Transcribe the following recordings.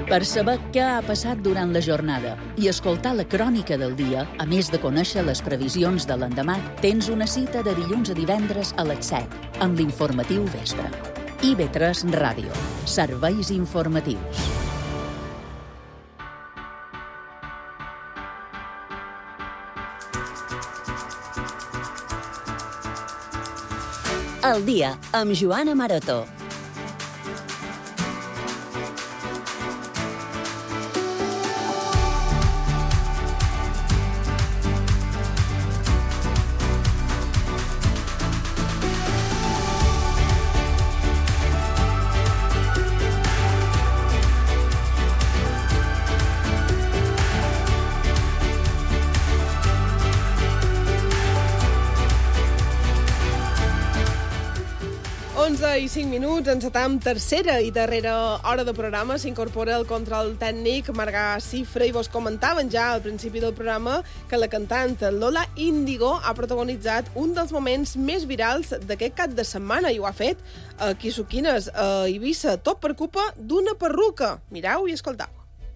Per saber què ha passat durant la jornada i escoltar la crònica del dia, a més de conèixer les previsions de l'endemà, tens una cita de dilluns a divendres a les 7 amb l'informatiu Vespre. IB3 Ràdio. Serveis informatius. El dia amb Joana Maroto. I 5 minuts, encetam tercera i darrera hora de programa. S'incorpora el control tècnic Margà Cifra i vos comentaven ja al principi del programa que la cantant Lola Índigo ha protagonitzat un dels moments més virals d'aquest cap de setmana i ho ha fet a Quisuquines, a Eivissa, tot per culpa d'una perruca. Mireu i escoltau.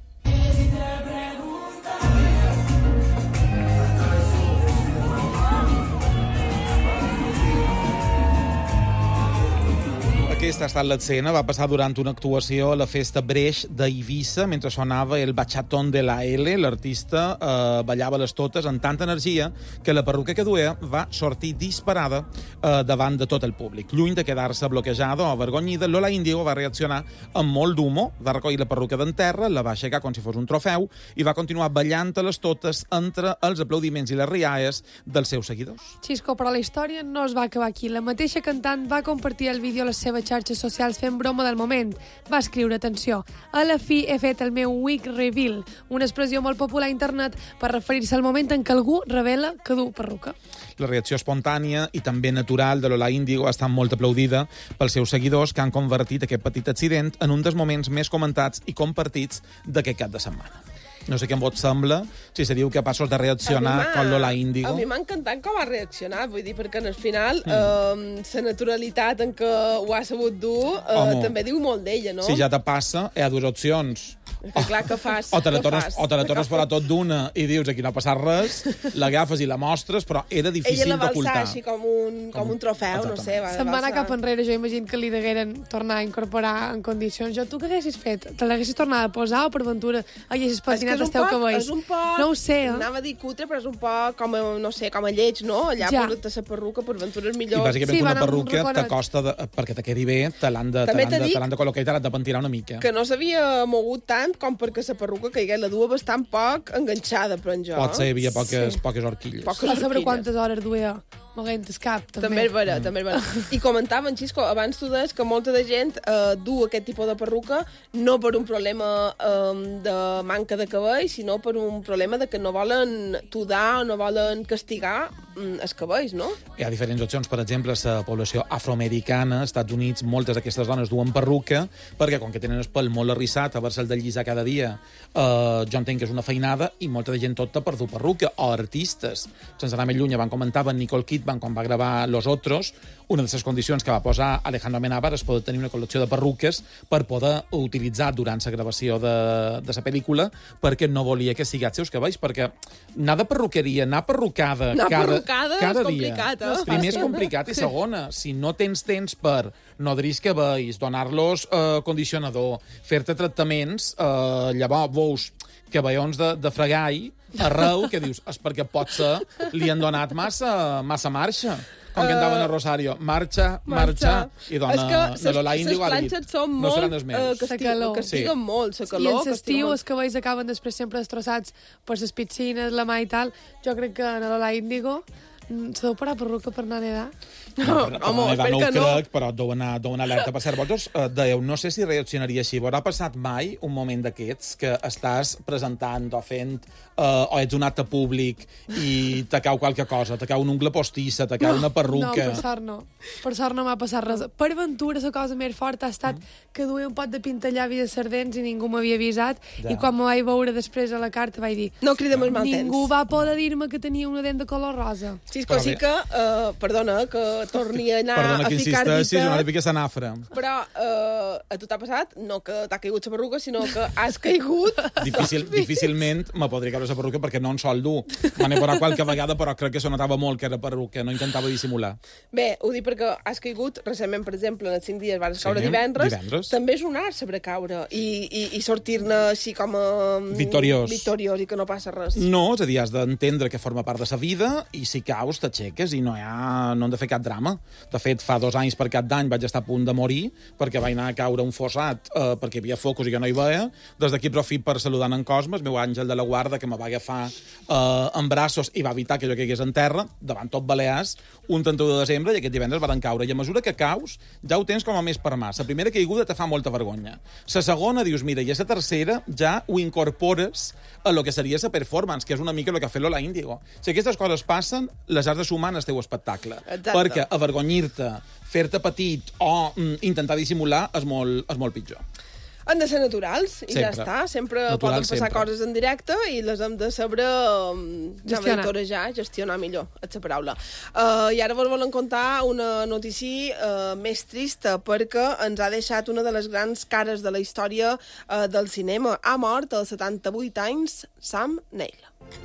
Aquesta ha estat l'escena, va passar durant una actuació a la festa Breix d'Eivissa, mentre sonava el Bachatón de la L. L'artista ballava les totes amb tanta energia que la perruca que duia va sortir disparada davant de tot el públic. Lluny de quedar-se bloquejada o avergonyida, Lola Índigo va reaccionar amb molt d'humor, va recollir la perruca d'en terra, la va aixecar com si fos un trofeu i va continuar ballant a les totes entre els aplaudiments i les rialles dels seus seguidors. Xisco, però la història no es va acabar aquí. La mateixa cantant va compartir el vídeo a les seves xarxes socials fent broma del moment. Va escriure, atenció, a la fi he fet el meu wig reveal, una expressió molt popular a internet per referir-se al moment en què algú revela que du perruca. La reacció espontània i també natural de Lola Índigo ha estat molt aplaudida pels seus seguidors que han convertit aquest petit accident en un dels moments més comentats i compartits d'aquest cap de setmana. No sé què vos sembla, si seríeu capaços de reaccionar com Lola Índigo. A mi m'ha encantat com ha reaccionat, vull dir, perquè al final la naturalitat en què ho ha sabut dur també diu molt d'ella, no? Si ja te passa, hi ha dues opcions. Que clar que fas. O te la tornes fora tot d'una i dius aquí no ha passat res, l'agafes i la mostres, però era difícil d'ocultar. Ella la va alçar així com un trofeu, no sé. Se'n va anar cap enrere, jo imagino que li degueren tornar a incorporar en condicions. Jo, tu què haguessis fet? Te l'haguessis tornat a posar o per ventura haguessis patinat els teus cabells? És un poc... No ho sé, Anava a dir cutre, però és un poc com a, no sé, com a lleig, no? Allà portar la perruca, per ventura és millor. I bàsicament una perruca t'acosta, perquè te quedi bé, te l'han de col·locar i te l'han de pentirar una mica. Que no s'havia mogut tant com perquè la perruca caigués, la dua bastant poc enganxada, però en jo. Potser hi havia poques horquilles. A saber quantes hores duia moguent el cap, també. També és vera. I comentaven, Xisco, abans tu deies que molta de gent du aquest tipus de perruca no per un problema de manca de cabell, sinó per un problema de que no volen tudar o no volen castigar els cabells, no? Hi ha diferents opcions. Per exemple, la població afroamericana, als Estats Units, moltes d'aquestes dones duen perruca perquè, com que tenen el pèl molt arrissat, haver-se'l de llisar cada dia, jo entenc que és una feinada i molta de gent opta per dur perruca. O artistes. Sense anar més lluny, van comentar Nicole Kidman quan va gravar Los Otros, una de les condicions que va posar Alejandro Amenábar és poder tenir una col·lecció de perruques per poder utilitzar durant la gravació de la pel·lícula, perquè no volia que sigui els seus cabells, perquè anar de perruqueria, anar perrucada cada dia, primer és complicat, i segona, si no tens temps per nodrir els cabells, donar-los condicionador, fer-te tractaments, llavors veus cabellons de fregall arreu, que dius, és perquè potser li han donat massa marxa. Com cantaven a Rosario, marxa, i dona de Lola Índigo ha dit, no seran els meus. Castiguen molt, la calor. I en l'estiu els cabells acaben després sempre destrossats per les piscines, la mà i tal. Jo crec que a Lola Índigo s'ha de parar perruca per anar a nedar. No ho crec, però deu anar alerta per ser. Vosaltres dèieu, no sé si reaccionaria així. Vos ha passat mai un moment d'aquests que estàs presentant o fent o ets un acte públic i te cau qualque cosa, te cau un ungla postissa, te cau una perruca... No, per sort no. Per sort no m'ha passat res. Per ventura, la cosa més forta ha estat que duia un pot de pintallavi de sardents i ningú m'havia avisat, i quan m'ho vaig veure després a la carta vaig dir... No cridem els mal temps. Ningú va poder dir-me que tenia una dent de color rosa. Xisco, sí que, perdona, que torni a anar Perdona a que ficar insisteixis, dita, una mica s'anafra. però a tu t'ha passat, no que t'ha caigut la perruca, sinó que has caigut... Difícilment me podria caure la perruca perquè no en sol dur. Me n'he veurà qualque vegada, però crec que se notava molt que era perruca, no intentava dissimular. Bé, ho dic perquè has caigut recentment, per exemple, en els 5 dies vas caure Sí, divendres. divendres. També és un art saber caure i sortir-ne així com a... Victoriós i que no passa res. No, és a dir, has d'entendre que forma part de sa vida i si caus t'aixeques i no hem de fer cap drama. De fet, fa 2 anys per Cap d'Any vaig estar a punt de morir perquè vaig anar a caure un fossat perquè hi havia focus i jo no hi veia. Des d'aquí aprofit per saludar en Cosme, el meu àngel de la guarda, que me va agafar en braços i va evitar que jo caigués en terra, davant tot Balears, un 31 de desembre, i aquest divendres van caure. I a mesura que caus, ja ho tens com a més per mà. La primera caiguda te fa molta vergonya. La segona, dius, mira, i a la tercera ja ho incorpores a lo que seria la performance, que és una mica el que ha fet Lola Índigo. Si aquestes coses passen, les arts de sumar en el teu espectacle. Exacte. Perquè avergonyir-te, fer-te petit o intentar dissimular és molt pitjor. Han de ser naturals, i ja Sempre. està. Sempre Naturals, poden passar sempre. coses en directe i les hem de saber gestionar millor, és la paraula. I ara vos volen contar una notícia més trista, perquè ens ha deixat una de les grans cares de la història del cinema. Ha mort als 78 anys Sam Neill.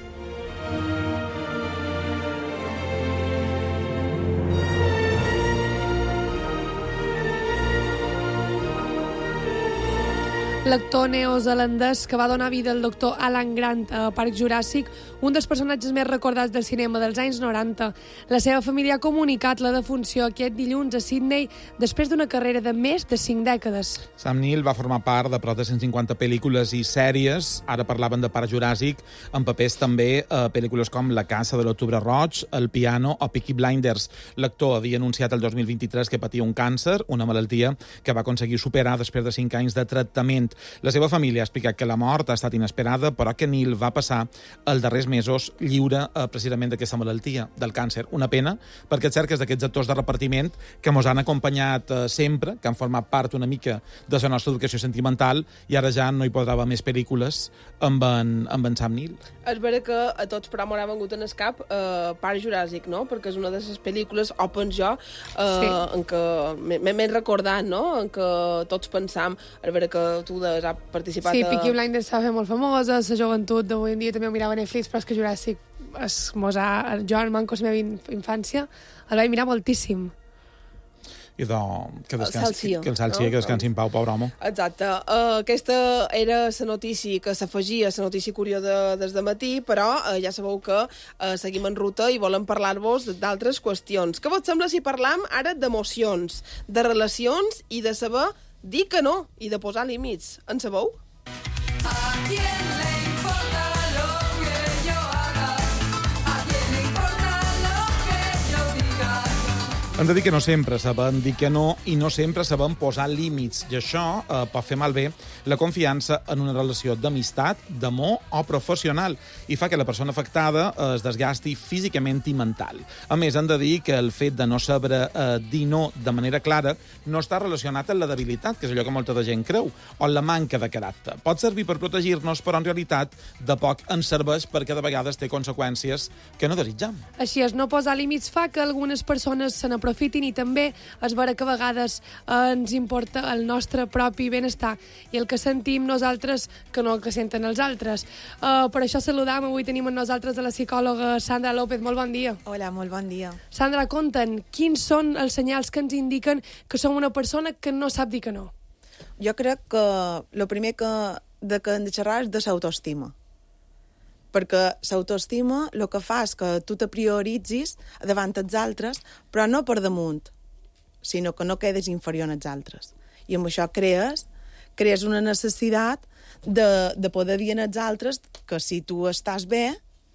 L'actor neozelandès que va donar vida al doctor Alan Grant a Parc Juràssic, un dels personatges més recordats del cinema dels anys 90. La seva família ha comunicat la defunció aquest dilluns a Sydney després d'una carrera de més de 5 dècades. Sam Neill va formar part de prop de 150 pel·lícules i sèries. Ara parlaven de Parc Juràssic, amb papers també a pel·lícules com La caça de l'Octubre Roig, El piano o Peaky Blinders. L'actor havia anunciat el 2023 que patia un càncer, una malaltia que va aconseguir superar després de 5 anys de tractament. La seva família ha explicat que la mort ha estat inesperada, però que Neill va passar els darrers mesos lliure precisament d'aquesta malaltia, del càncer. Una pena, perquè és cert que és d'aquests actors de repartiment que ens han acompanyat sempre, que han format part una mica de la nostra educació sentimental, i ara ja no hi podrà haver més pel·lícules amb en Sam Neill. És vera que a tots però m'haurà vengut en el cap Parc Juràssic, no? Perquè és una de les pel·lícules, o penso jo, en què m'he recordat, no? En què tots pensam, és vera que tu has participat... Sí, Peaky Blinders s'ha fet molt famosa, la joventut d'avui en dia també ho mirava a Netflix, però és que Juràssic, jo en manco la meva infància, el vaig mirar moltíssim. I que descansi no? que descansi en pau, pobre home. Exacte. Aquesta era la notícia que s'afegia, la notícia curiosa des de matí, però ja sabeu que seguim en ruta i volem parlar-vos d'altres qüestions. Què vos sembla si parlam ara d'emocions, de relacions i de saber dir que no i de posar límits? En sabeu? ¿A quién le importa lo que yo haga? ¿A quién le importa lo que yo diga? Hem de dir que no sempre sabem dir que no i no sempre sabem posar límits. I això pot fer malbé la confiança en una relació d'amistat, d'amor o professional i fa que la persona afectada es desgasti físicament i mental. A més, hem de dir que el fet de no saber dir no de manera clara no està relacionat amb la debilitat, que és allò que molta de gent creu, o la manca de caràcter. Pot servir per protegir-nos, però en realitat de poc ens serveix perquè de vegades té conseqüències que no desitjam. Així és, no posar límits fa que algunes persones se n'aprofitin i també és vera que a vegades ens importa el nostre propi benestar i el que sentim nosaltres que no el que senten els altres. Per això saludam, avui tenim amb nosaltres a la psicòloga Sandra López. Molt bon dia. Hola, molt bon dia. Sandra, conta'n, quins són els senyals que ens indiquen que som una persona que no sap dir que no? Jo crec que el primer que hem de xerrar és de l'autoestima. Perquè l'autoestima el que fa és que tu te prioritzis davant dels altres, però no per damunt, sinó que no quedes inferior als altres. I amb això crees una necessitat de poder dir als altres que si tu estàs bé...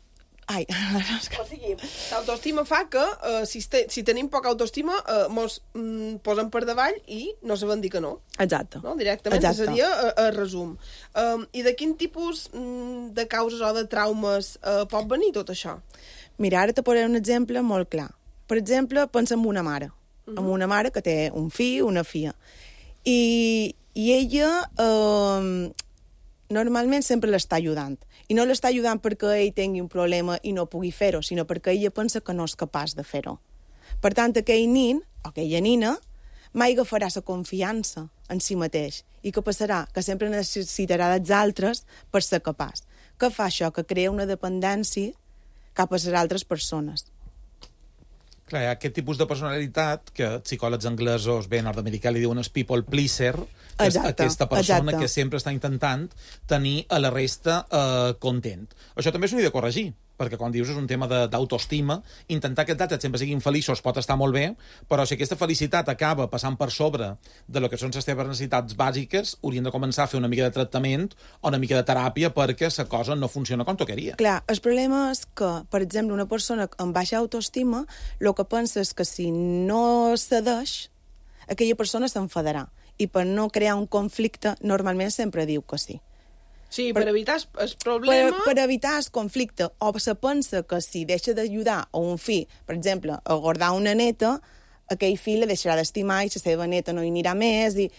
O sigui, l'autoestima fa que si tenim poca autoestima mos posem per davall i no sabem dir que no. Exacte. No? Directament, exacte. Seria el resum. I de quin tipus de causes o de traumes pot venir tot això? Mira, ara te posaré un exemple molt clar. Per exemple, pensa en una mare. En una mare que té un fill, una filla. I ella normalment sempre l'està ajudant. I no l'està ajudant perquè ell tingui un problema i no pugui fer-ho, sinó perquè ella pensa que no és capaç de fer-ho. Per tant, aquell nin o aquella nina mai agafarà la confiança en si mateix i què passarà? Que sempre necessitarà dels altres per ser capaç. Què fa això? Que crea una dependència cap a les altres persones. Clar, hi ha aquest tipus de personalitat que psicòlegs anglesos, bé, nord-americà li diuen el people pleaser, que és aquesta persona que sempre està intentant tenir a la resta content. Això també s'ho ha de corregir, perquè quan dius és un tema d'autoestima, intentar que els altres sempre siguin feliços pot estar molt bé, però si aquesta felicitat acaba passant per sobre de lo que són les teves necessitats bàsiques, haurien de començar a fer una mica de tractament o una mica de teràpia perquè la cosa no funciona com tocaria. Clar, el problema és que, per exemple, una persona amb baixa autoestima, el que pensa és que si no cedeix, aquella persona s'enfadarà. I per no crear un conflicte, normalment sempre diu que sí. Sí, per evitar el problema... Per evitar el conflicte. O se pensa que si deixa d'ajudar a un fill, per exemple, a guardar una neta, aquell fill la deixarà d'estimar i la seva neta no hi anirà més. I...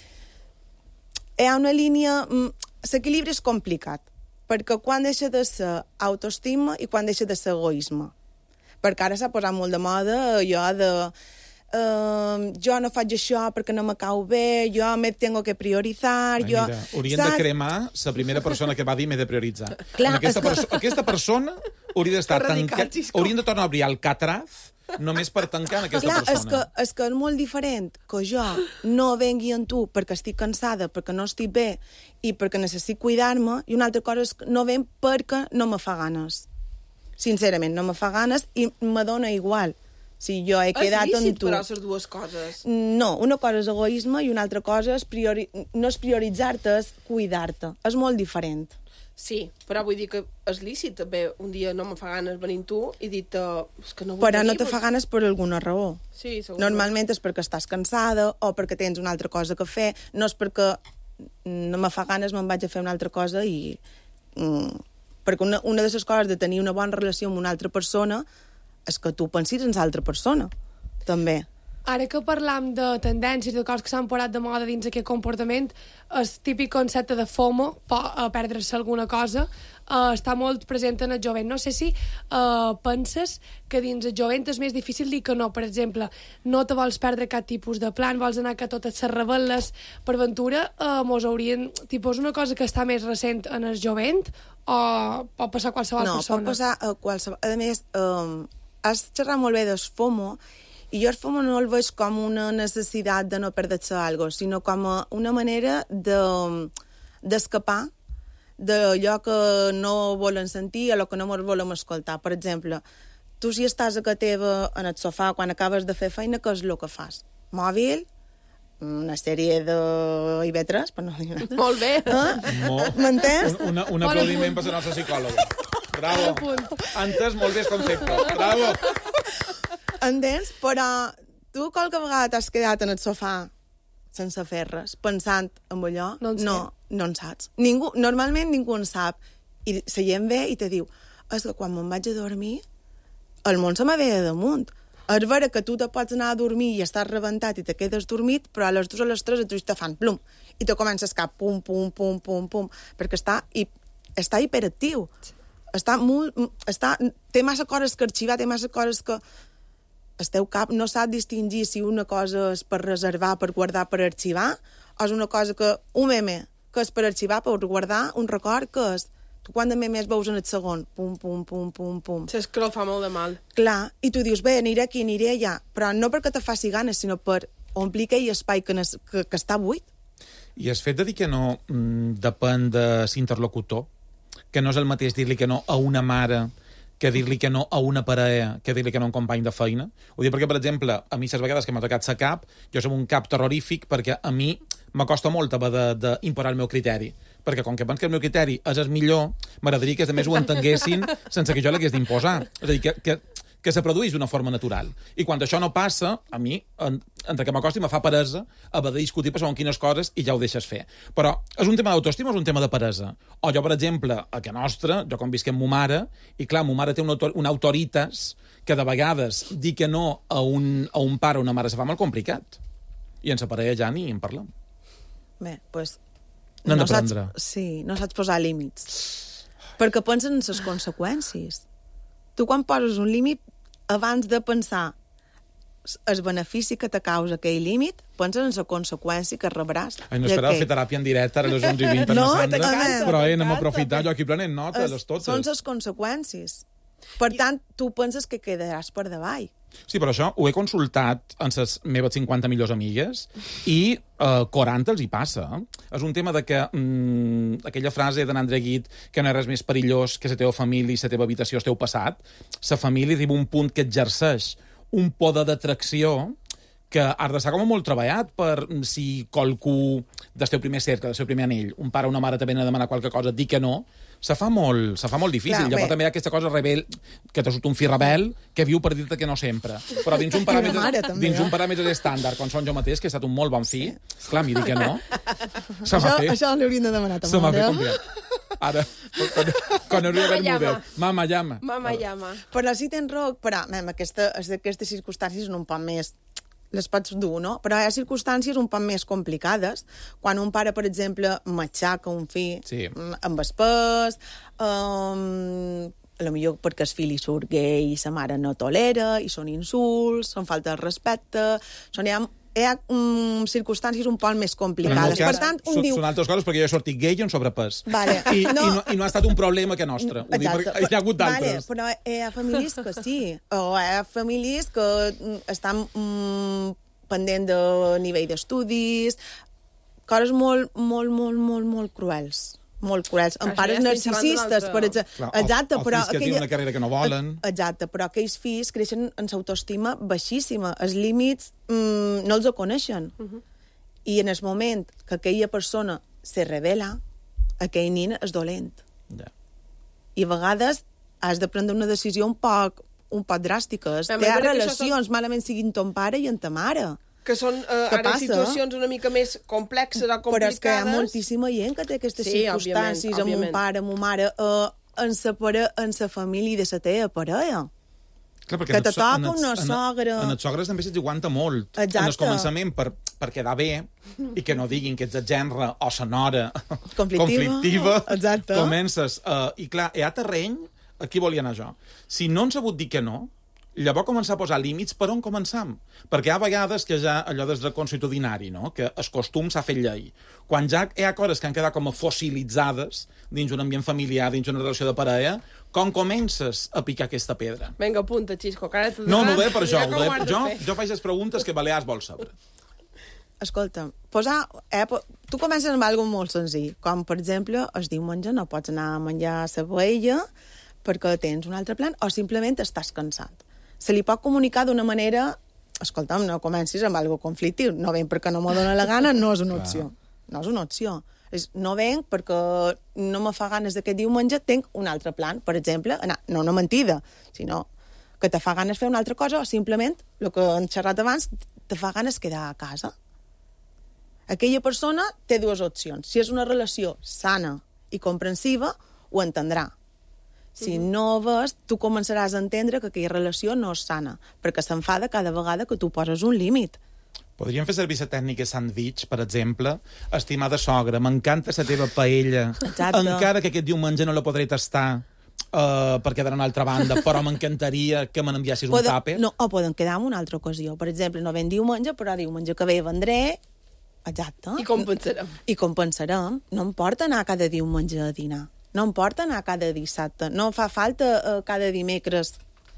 Hi ha una línia... L'equilibri és complicat, perquè quan deixa de ser autoestima i quan deixa de ser egoisme. Perquè ara s'ha posat molt de moda allò de... jo no faig això perquè no me cau bé, jo me tengo que prioritzar... Ai, mira, haurien de cremar la primera persona que va dir m'he de prioritzar. Clar, aquesta persona hauria d'estar tancat... Haurien de tornar a obrir el Catraz només per tancar en aquesta persona. És que és molt diferent que jo no vengui en tu perquè estic cansada, perquè no estic bé i perquè necessit cuidar-me, i una altra cosa és que no venc perquè no me fa ganes. Sincerament, no me fa ganes i me dona igual. Si jo he quedat amb tu... És lícit, però, les dues coses. No, una cosa és egoisme i una altra cosa és no és prioritzar-te, és cuidar-te. És molt diferent. Sí, però vull dir que és lícit també un dia no me fa ganes venir tu i dir-te... Que no vull però venir, no te fa ganes per alguna raó. Sí, segur. Normalment és perquè estàs cansada o perquè tens una altra cosa que fer. No és perquè no me fa ganes, me'n vaig a fer una altra cosa i... Perquè una de les coses de tenir una bona relació amb una altra persona és que tu pensis en l'altra persona, també. Ara que parlam de tendències, de coses que s'han posat de moda dins aquest comportament, el típic concepte de FOMO, perdre-se alguna cosa, està molt present en el jovent. No sé si penses que dins el jovent és més difícil dir que no. Per exemple, no te vols perdre cap tipus de plan, vols anar que totes se rebel·les per ventura, mos haurien... Tipus una cosa que està més recent en el jovent o pot passar a qualsevol persona? No, pot passar a qualsevol... A més, has xerrat molt bé del FOMO, i jo el FOMO no el veig com una necessitat de no perdre-se alguna cosa, sinó com una manera d'escapar d'allò que no volen sentir o que no volem escoltar. Per exemple, tu si estàs a casa teva en el sofà quan acabes de fer feina, què és el que fas? Mòbil, una sèrie de IB3, per no dir res. Molt bé. M'entens? Un aplaudiment per la nostra psicòloga. Bravo. Antes, molt bé el concepte. Bravo. Entens? Però tu qualque vegada t'has quedat en el sofà sense fer res, pensant en allò? No en saps. Normalment ningú en sap. I la gent ve i te diu, és que quan me'n vaig a dormir, el món se me ve damunt. És vera que tu te pots anar a dormir i estàs rebentat i te quedes dormit, però a les 2 o a les 3 tu te fan plum. I te comences cap pum, pum, pum, pum, pum, perquè està hiperactiu. Té massa coses que arxivar, té massa coses que... El teu cap no sap distingir si una cosa és per reservar, per guardar, per arxivar, o és una cosa que... Un meme, que és per arxivar, per guardar, un record, que és... Tu quan de memes veus en el segon? Pum, pum, pum, pum, pum. És que el fa molt de mal. Clar, i tu dius, bé, aniré aquí, aniré allà, però no perquè te faci ganes, sinó per omplir aquell espai que està buit. I el fet de dir que no depèn de l'interlocutor, que no és el mateix dir-li que no a una mare que dir-li que no a una parella, que dir-li que no a un company de feina. Ho dic perquè, per exemple, a mi les vegades que m'ha tocat sa cap, jo som un cap terrorífic perquè a mi m'acosta molt haver d'imporar el meu criteri. Perquè com que penso que el meu criteri és el millor, m'agradaria que els altres ho entenguessin sense que jo l'hagués d'imposar. És a dir, que se produís d'una forma natural. I quan això no passa, a mi, entre que m'acosti, me fa peresa haver de discutir per segons quines coses i ja ho deixes fer. Però és un tema d'autoestima o és un tema de peresa? O jo, per exemple, a casa nostra, jo quan visc amb mo mare, i clar, mo mare té una autoritas que de vegades dir que no a un pare o una mare se fa molt complicat. I en sa parella ja ni en parlem. Bé, doncs N'han no d'aprendre. no saps posar límits. Perquè pensen en les conseqüències. Tu quan poses un límit, abans de pensar el benefici que te causa aquell límit, penses en la conseqüència que rebràs. Ai, no esperava fer teràpia en directe ara a les 11:20 per No, la Sandra, t'encanta, però anem a aprofitar, jo aquí prenent notes, les totes. Són les conseqüències. Per tant, tu penses que quedaràs per davall. Sí, però això ho he consultat amb les meves 50 millors amigues i 40 els hi passa. És un tema de que aquella frase d'en André Guit, que no hi ha res més perillós que la teva família i la teva habitació, el teu passat, la família arriba a un punt que exerceix un poder d'atracció que has d'estar com molt treballat per si qualcú del teu primer cercle, del seu primer anell, un pare o una mare te venen a demanar qualque cosa, dir que no, se fa molt difícil. Clar, Llavors bé. també hi ha aquesta cosa rebel, que te surt un fill rebel que viu per dir-te que no sempre. Però dins un una mare, també, dins un paràmetre estàndard, com són jo mateix, que he estat un molt bon fill, clar, m'hi dic que no. Se m'ha fet. Això l'hauríem de demanar a Se m'ha fet mare. complicat. Ara, quan hauria d'haver llama. model. Mama, llama. Mama llama. Però sí tens raó, però aquestes circumstàncies són un poc més les pots dur, no? Però hi ha circumstàncies un poc més complicades. Quan un pare, per exemple, matxaca un fill Sí. amb el pes, potser perquè el fill li surt gay i sa mare no tolera, i són insults, són falta de respecte, hi ha circumstàncies un poc més Però en el complicades. cas, Per tant, un diu... són altres coses perquè jo he sortit gay i en sobrepès. Vale. I no ha estat un problema que nostre. Ho dic perquè hi ha hagut d'altres. Vale, però hi ha famílies que sí, o hi ha famílies que estan pendent de nivell d'estudis, coses molt cruels. Molt cruels. Amb Això pares ja estem narcisistes, xerrant per d'un exemple. Clar, Exacte, o però... fills que tenen una carrera que no volen. Exacte, però aquells fills creixen en l'autoestima baixíssima. Els límits no els ho coneixen. I en el moment que aquella persona se revela, aquell nin és dolent. Ja. I a vegades has de prendre una decisió un poc dràstica. Però Hi ha jo crec que això relacions, malament siguin ton pare i en ta mare. Que són Què ara passa? situacions una mica més complexes o complicades. Però és que hi ha moltíssima gent que té aquestes Sí, circumstàncies amb un òbviament. pare, amb una mare, en sa família i de sa teva parella. Clar, perquè Que te en toca els- una sogra. En els sogres també se'ls aguanta molt. Exacte. En el començament, per quedar bé, i que no diguin que ets el gendre o la nora Conflictiva. Exacte. comences... I clar, hi ha terreny, aquí volia anar jo. Si no han sabut dir que no, llavors començar a posar límits per on començam. Perquè hi ha vegades que ja allò des del consuetudinari, no? Que el costum s'ha fet llei. Quan ja hi ha coses que han quedat com a fossilitzades dins un ambient familiar, dins una relació de parella, com comences a picar aquesta pedra? Vinga, apunta, Xisco, que ara t'ho No, no ho diran, deia per això. mira com ho has de Jo fer. faig les preguntes que Balears vol saber. Escolta, tu comences amb alguna molt senzill, com, per exemple, el diumenge no pots anar a menjar a la paella perquè tens un altre plan o simplement estàs cansat. Se li pot comunicar d'una manera... Escolta'm, no comencis amb alguna conflictiu. No venc perquè no m'ho dóna la gana, no és una opció. No és una opció. No venc perquè no me fa ganes d'aquest diumenge, tinc un altre plan. Per exemple, no una mentida, sinó que te fa ganes fer una altra cosa o simplement, el que hem xerrat abans, te fa ganes quedar a casa. Aquella persona té dues opcions. Si és una relació sana i comprensiva, ho entendrà. Si no ho ves, tu començaràs a entendre que aquella relació no és sana, perquè s'enfada cada vegada que tu poses un límit. Podríem fer servir la tècnica sandwich, per exemple. Estimada sogra, m'encanta la teva paella. Exacte. Encara que aquest diumenge no la podré tastar per quedar a una altra banda, però m'encantaria que me n'enviassis un tàper. No, o poden quedar en una altra ocasió. Per exemple, no ven diumenge, però diumenge que ve vendré... Exacte. I compensarem. I compensarem. No em porta anar cada diumenge a dinar. No em porta anar cada dissabte. No fa falta cada dimecres.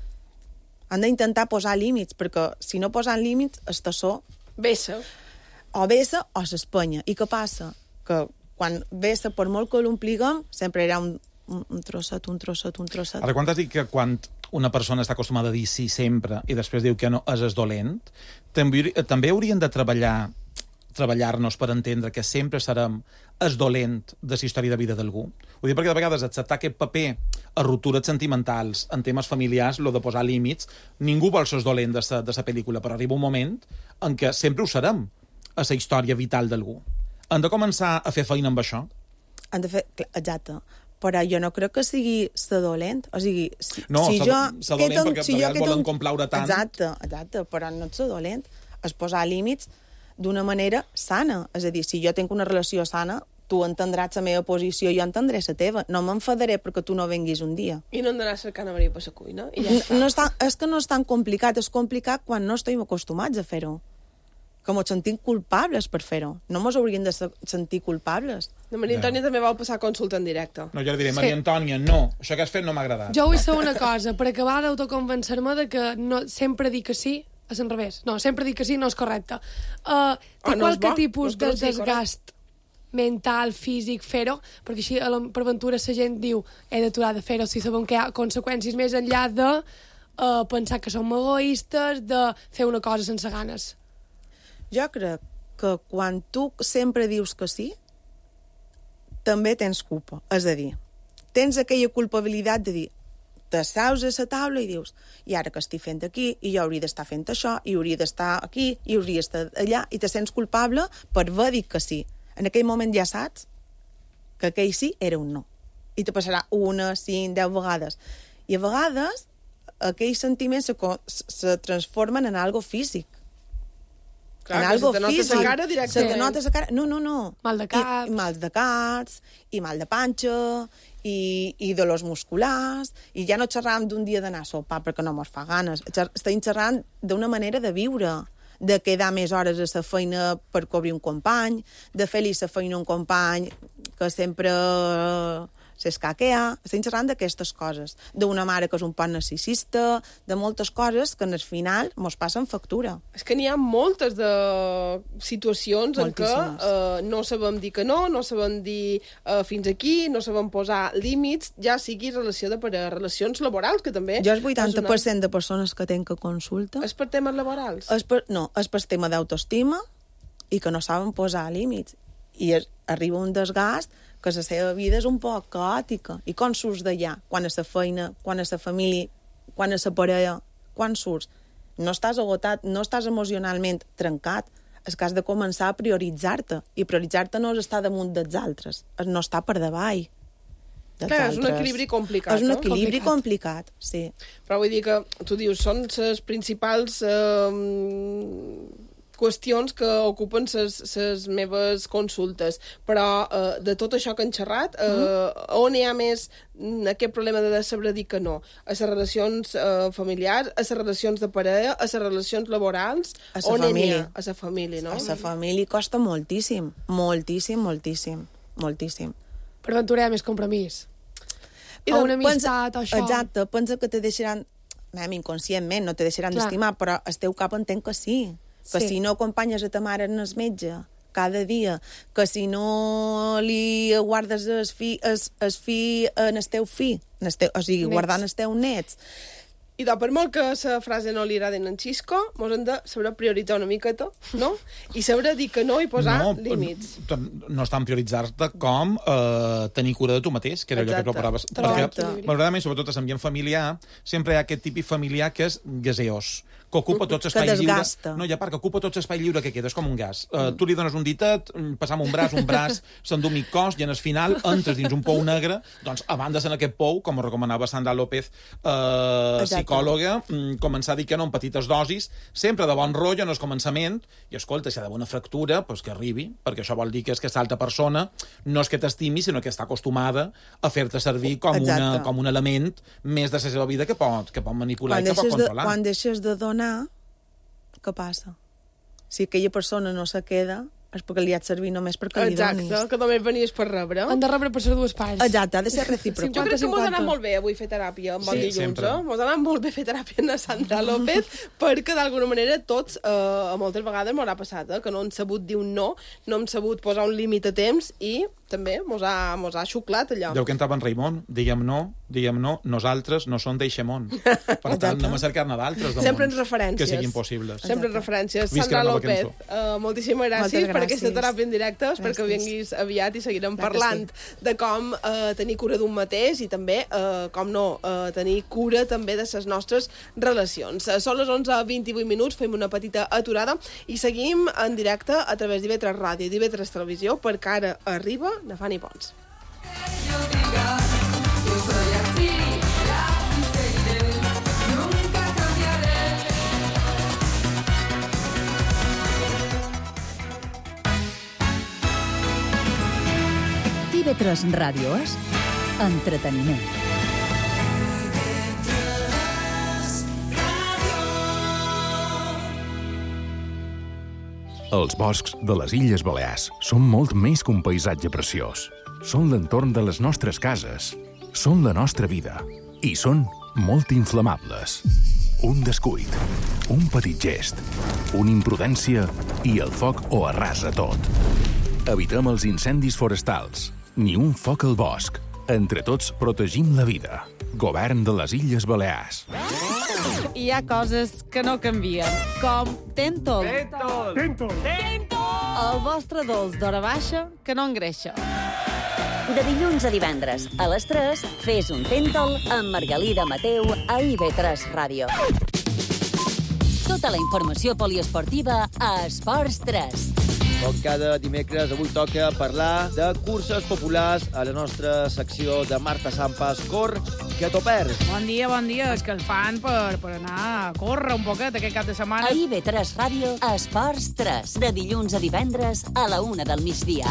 Han d'intentar posar límits, perquè si no posen límits, el tassó Vessa. o vessa o s'espanya. I què passa? Que quan vessa, per molt que l'ompliguem, sempre hi ha un trosset. Ara, quan t'has dit que quan una persona està acostumada a dir sí sempre i després diu que no és dolent, també haurien de treballar-nos per entendre que sempre serem el dolent de la història de vida d'algú. Ho dic perquè de vegades acceptar aquest paper a ruptures sentimentals, en temes familiars, lo de posar límits, ningú vol ser dolent de la pel·lícula, però arriba un moment en què sempre ho serem a la història vital d'algú. Hem de començar a fer feina amb això? Han de fer... Exacte. Però jo no crec que sigui ser dolent. O sigui, ser dolent perquè de vegades volen complaure tant. Exacte, però no és ser dolent. És posar límits d'una manera sana. És a dir, si jo tinc una relació sana, tu entendràs la meva posició, jo entendré la teva. No m'enfadaré perquè tu no venguis un dia. I no hem d'anar cercant a venir per la cuina. I ja està. No és que no és tan complicat, és complicat quan no estem acostumats a fer-ho. Que ens sentim culpables per fer-ho. No ens hauríem de sentir culpables. La Maria Antònia també vol passar consulta en directe. No, jo li diré, Sí. Maria Antònia, no, això que has fet no m'ha agradat. Jo vull saber una cosa, per acabar d'autoconvencer-me de que no, sempre dir que sí és al revés. No, sempre dir que sí no és correcte. Té no és qualque bo, tipus no de és que no sigui desgast mental, físic, fer-ho, perquè així per ventura la gent diu he d'aturar de fer-ho si sabem que hi ha conseqüències més enllà de pensar que som egoistes, de fer una cosa sense ganes. Jo crec que quan tu sempre dius que sí, també tens culpa. És a dir, tens aquella culpabilitat de dir t'asseus a la taula i dius i ara que estic fent aquí, i jo hauria d'estar fent això, i hauria d'estar aquí, i hauria d'estar allà, i te sents culpable per haver dit que sí. En aquell moment ja saps que aquell sí era un no. I te passarà 1, 5, 10 vegades. I a vegades aquells sentiments se transformen en algo físic. Clar, en que algo se te nota físic. la cara directament. Se te nota la cara. No. Mal de cap. I mals de caps, i mal de panxa, i dolors musculars, i ja no xerràvem d'un dia d'anar a sopar perquè no mos fa ganes. Estem xerrant d'una manera de viure, de quedar més hores a la feina per cobrir un company, de fer-li la feina a un company que sempre s'escaquea. Estem xerrant d'aquestes coses, d'una mare que és un poc narcisista, de moltes coses que al final mos passen factura. És que n'hi ha moltes de situacions en què Moltíssimes. no sabem dir que no sabem dir fins aquí, no sabem posar límits, ja sigui relació de parella, relacions laborals, que també... Jo el 80% de persones que tenc a consulta És per temes laborals? és per tema d'autoestima i que no saben posar límits. I arriba un desgast que la seva vida és un poc caòtica. I com surts d'allà? Quan a la feina, quan a la família, quan a la parella, quan surts? No estàs agotat, no estàs emocionalment trencat. És que has de començar a prioritzar-te. I prioritzar-te no és estar damunt dels altres, és no estar per davall dels Clar, altres. és un equilibri complicat, És un no? equilibri complicat, sí. Però vull dir que, tu dius, són les principals qüestions que ocupen les meves consultes. Però de tot això que han xerrat, on hi ha més aquest problema de saber dir que no? A les relacions familiars, a les relacions de parella, a les relacions laborals? A la on n'hi família. ha? A la família, no? A la família costa moltíssim, moltíssim. Per ventura hi ha més compromís. I O una amistat, o això. Exacte, pensa que te deixaran, inconscientment, no te deixaran Clar. d'estimar, però el teu cap entén que sí. Que Sí. si no acompanyes a ta mare en el metge cada dia, que si no li guardes el fi en el teu fill, o sigui, Nets. guardant els teus nets. I per molt que la frase no li agradi en Xisco, mos hem de saber prioritzar una miqueta, no? I saber dir que no i posar límits. No és tan prioritzar-te com tenir cura de tu mateix, que era allò que Exacte. proparaves. Exacte. Perquè, malauradament, sobretot a l'ambient familiar, sempre hi ha aquest típic familiar que és gaseós, que ocupa tot l'espai Que lliure. desgasta. No, i a part, que ocupa tot l'espai lliure que queda, és com un gas. Tu li dones un ditet, passam un braç s'endú mig cos, i en el final entres dins un pou negre, doncs, a banda en aquest pou, com ho recomanava Sandra López, psicòloga, començar a dir que no en petites dosis, sempre de bon rotllo en el començament, i escolta, si hi ha d'haver una fractura, doncs que arribi, perquè això vol dir que és que l'altra persona no és que t'estimi, sinó que està acostumada a fer-te servir com Exacte. com un element més de la seva vida que pot manipular i que pot controlar. Quan deixes de donar, què passa? Si aquella persona no se queda, és perquè li ha de servir només perquè li donis. Exacte, que només venies per rebre. Han de rebre per les dues parts. Exacte, ha de ser recíproc. Jo crec que mos ha anat 50-50. molt bé avui fer teràpia amb el Sí, dilluns, sempre. Mos ha anat molt bé fer teràpia amb la Sandra López, perquè d'alguna manera tots, moltes vegades m'haurà passat, que no hem sabut dir un no hem sabut posar un límit a temps i també mos ha xuclat allò. Deu que entrava en Raimon, diguem no, nosaltres no som d'eixe món. Per tant, anem a cercar-ne d'altres de Sempre en mons referències. que siguin possibles. Sempre en referències. Visca Sandra la nova López, cançó. moltíssimes gràcies Moltes per aquesta gràcies. teràpia en directe. Espero que Gràcies. vinguis aviat i seguirem Clar que parlant de com tenir cura d'un mateix i també, com no, tenir cura també de les nostres relacions. Són les 11:28, fem una petita aturada i seguim en directe a través d'IV3 Ràdio i d'IV3 Televisió, perquè ara arriba Nafant i Pons. Yo diga, yo soy así, y así seguiré, nunca cambiaré. IB3 Ràdio és entreteniment. Els boscs de les Illes Balears són molt més que un paisatge preciós. Són l'entorn de les nostres cases, són la nostra vida i són molt inflamables. Un descuit, un petit gest, una imprudència i el foc ho arrasa tot. Evitem els incendis forestals, ni un foc al bosc. Entre tots protegim la vida. Govern de les Illes Balears. Hi ha coses que no canvien, com Tentol. El vostre dolç d'hora baixa que no engreixa. De dilluns a divendres, a les 3, fes un Tentol amb Margalida Mateu a IB3 Ràdio. Tota la informació poliesportiva a Esports 3. Com cada dimecres, avui toca parlar de curses populars a la nostra secció de Marta Sampas. Cor, que t'ho perds. Bon dia, és que el fan per anar a córrer un poquet aquest cap de setmana. A IB3 Ràdio, a Esports 3, de dilluns a divendres a la 1 del migdia.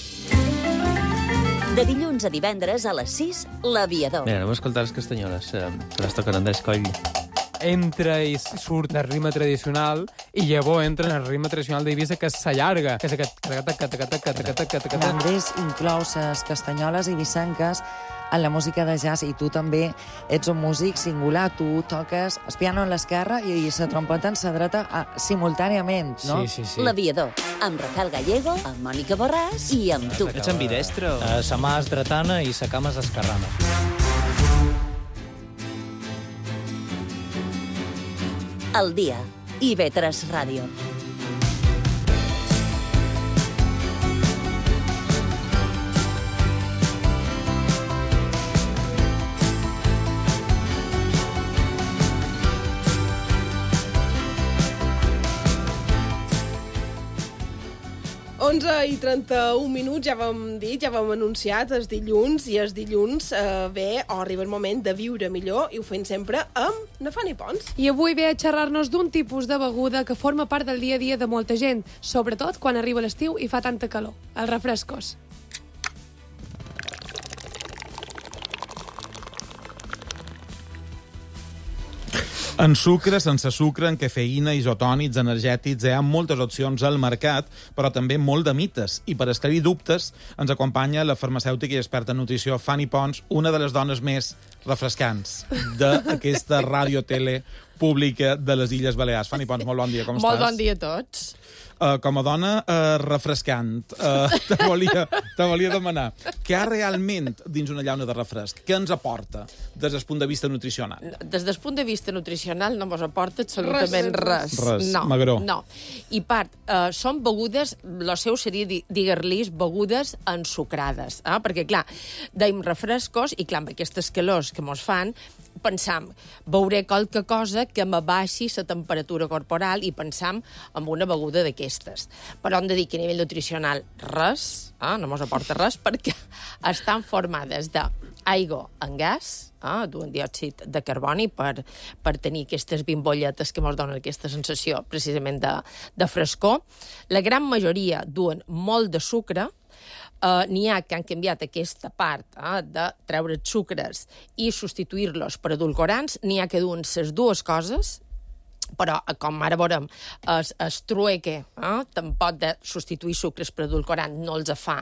De dilluns a divendres a les 6, l'Aviador. Mira, anem a escoltar les castanyoles, que les toquen Andrés Coll. Entra i surt el ritme tradicional i llavors entra en el ritme tradicional d'Eivissa, que s'allarga, que és aquest... L'Andrés inclou les castanyoles eivissenques en la música de jazz, i tu també ets un músic singular. Tu toques el piano en l'esquerra i la trompeta en la dreta simultàniament, no? Sí. L'Aviador, amb Rafael Gallego, amb Mònica Borràs i amb tu. Ets ambidestre? Sa mà és dretana i sa cama és esquerrana. El dia, IB3 Ràdio. I 31 minuts, ja vam dit, ja vam anunciat els dilluns, i els dilluns ve o arriba el moment de viure millor, i ho fem sempre amb na Fanny Pons. I avui ve a xerrar-nos d'un tipus de beguda que forma part del dia a dia de molta gent, sobretot quan arriba l'estiu i fa tanta calor, els refrescos. En sucre, sense sucre, en cafeïna, isotònics, energètics, hi ha moltes opcions al mercat, però també molt de mites. I per esclarir dubtes ens acompanya la farmacèutica i experta en nutrició Fanny Pons, una de les dones més refrescants d'aquesta ràdio-tele pública de les Illes Balears. Fanny Pons, molt bon dia, com estàs? Molt bon dia a tots. Com a dona refrescant, te volia demanar què hi ha realment dins una llauna de refresc? Què ens aporta des del punt de vista nutricional? Des del punt de vista nutricional no ens aporta absolutament res. No, magró. No. I part, són begudes, el seu seria dir-li begudes ensucrades, perquè, clar, deim refrescos i, clar, amb aquestes calors que mos fan, pensam, veuré qualque cosa que m'abaixi la temperatura corporal i pensam en una beguda d'aquestes. Però hem de dir que a nivell nutricional res, no mos aporta res, perquè estan formades d'aigua en gas, duen diòxid de carboni per tenir aquestes bimbolletes que ens donen aquesta sensació precisament de frescor. La gran majoria duen molt de sucre. N'hi ha que han canviat aquesta part de treure els sucres i substituir-los per edulcorants, n'hi ha que duen les dues coses, però, com ara veurem, el trueque tampoc de substituir sucres per edulcorant no els fa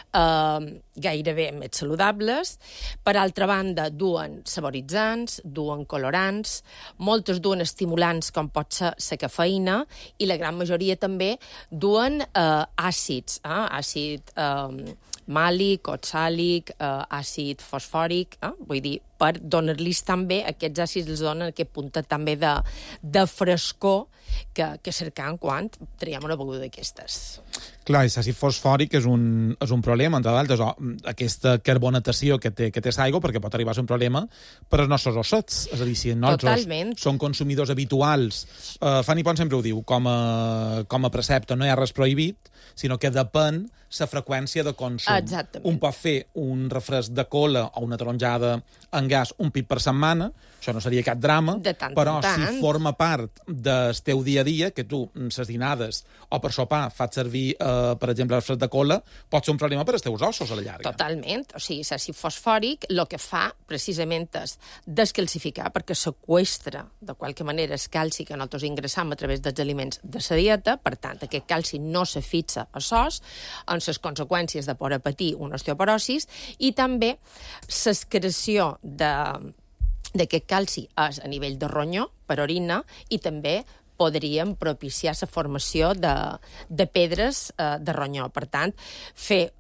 gairebé més saludables. Per altra banda, duen saboritzants, duen colorants, moltes duen estimulants com pot ser la cafeïna, i la gran majoria també duen àcids, àcid màlic, oxàlic, àcid fosfòric, vull dir, per donar-los també, aquests àcids els donen aquest puntet també de frescor que cercam quan traiem una beguda d'aquestes. Clar, l'àcid fosfòric és un problema, entre d'altres, aquesta carbonatació que té l'aigua, perquè pot arribar a ser un problema per als nostres ossets. És a dir, si nosaltres som consumidors habituals, Fanny Pons sempre ho diu, com a precepte no hi ha res prohibit, sinó que depèn la freqüència de consum. Exactament. Un pot fer un refresc de cola o una taronjada en gas un pit per setmana, això no seria cap drama, De tant però en tant. si forma part del teu dia a dia, que tu, ses dinades o per sopar, fas servir, per exemple, el refresc de cola, pot ser un problema per als teus ossos a la llarga. Totalment. O sigui, l'àcid fosfòric el que fa precisament és descalcificar, perquè seqüestra de qualque manera el calci que nosaltres ingressam a través dels aliments de la dieta. Per tant, aquest calci no se fixa a sos, amb les conseqüències de poder patir una osteoporosis, i també l'excreció d'aquest calci és a nivell de ronyó, per orina, i també podríem propiciar la formació de pedres de ronyó. Per tant, fer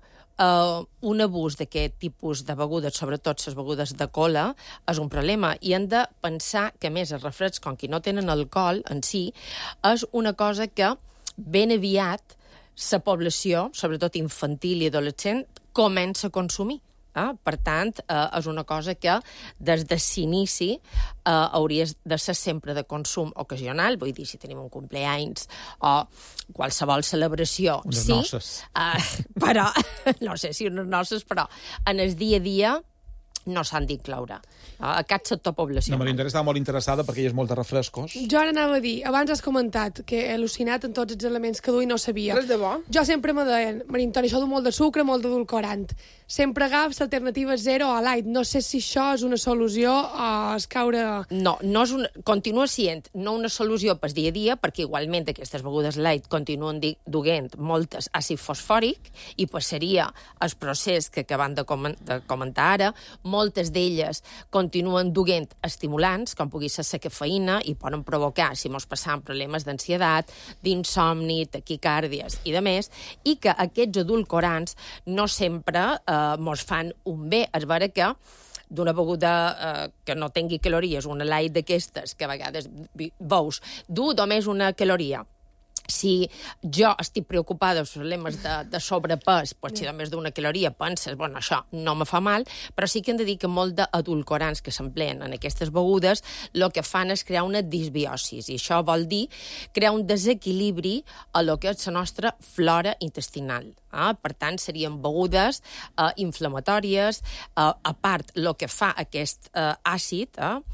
un abús d'aquest tipus de begudes, sobretot les begudes de cola, és un problema. I hem de pensar que, a més, els refrescs, com que no tenen alcohol en si, és una cosa que ben aviat la població, sobretot infantil i adolescent, comença a consumir. Per tant, és una cosa que des de l'inici hauria de ser sempre de consum ocasional, vull dir, si tenim un cumpleaños o qualsevol celebració. Unes sí, noces. Però, no sé si unes noces, però en el dia a dia no s'han d'incloure. Aquest sector població. La Maria estava molt interessada perquè hi ha molts refrescos. Jo ara anava a dir, abans has comentat que he al·lucinat en tots els elements que du i no sabia. Res de bo. Jo sempre me deien, Maria Antònia, això du molt de sucre, molt d'edulcorant. Sempre agafs l'alternativa zero a light. No sé si això és una solució o es caure... No és continua sent no una solució pel dia a dia, perquè igualment aquestes begudes light continuen duent moltes àcid fosfòric, i seria el procés que acabem de comentar ara. Moltes d'elles continuen duent estimulants, com pugui ser la cafeïna, i poden provocar, si mos passam, problemes d'ansietat, d'insomni, taquicàrdies i de més, i que aquests edulcorants no sempre mos fan un bé. És vera que d'una beguda que no tingui calories, una light d'aquestes, que a vegades veus, du només una caloria. Si jo estic preocupada dels problemes de sobrepès, si només d'una caloria penses, bueno, això no me fa mal, però sí que hem de dir que molt d'edulcorants que s'empleen en aquestes begudes el que fan és crear una disbiosis, i això vol dir crear un desequilibri a lo que és la nostra flora intestinal. Per tant, serien begudes inflamatòries. A part, el que fa aquest àcid,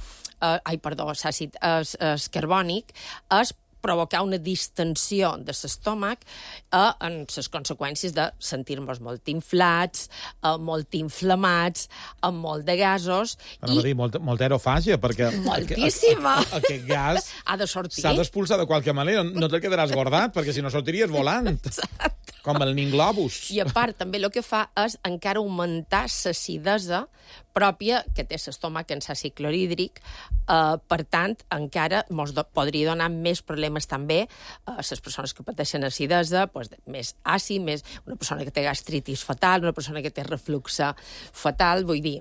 l'àcid carbònic, és provocar una distensió de l'estómac amb les conseqüències de sentir-nos molt inflats, molt inflamats, amb molt de gasos. Anava a dir, molta aerofàgia, perquè moltíssima! Aquest gas ha de sortir. S'ha d'expulsar de qualque manera. No te'l quedaràs guardat, perquè si no sortiries volant. Exacte. Com el ninglobus. I a part, també el que fa és encara augmentar l'acidesa pròpia que té l'estómac en l'àcid clorhídric. Per tant, encara ens podria donar més problemes també a les persones que pateixen acidesa, més àcid, una persona que té gastritis fatal, una persona que té reflux fatal, vull dir,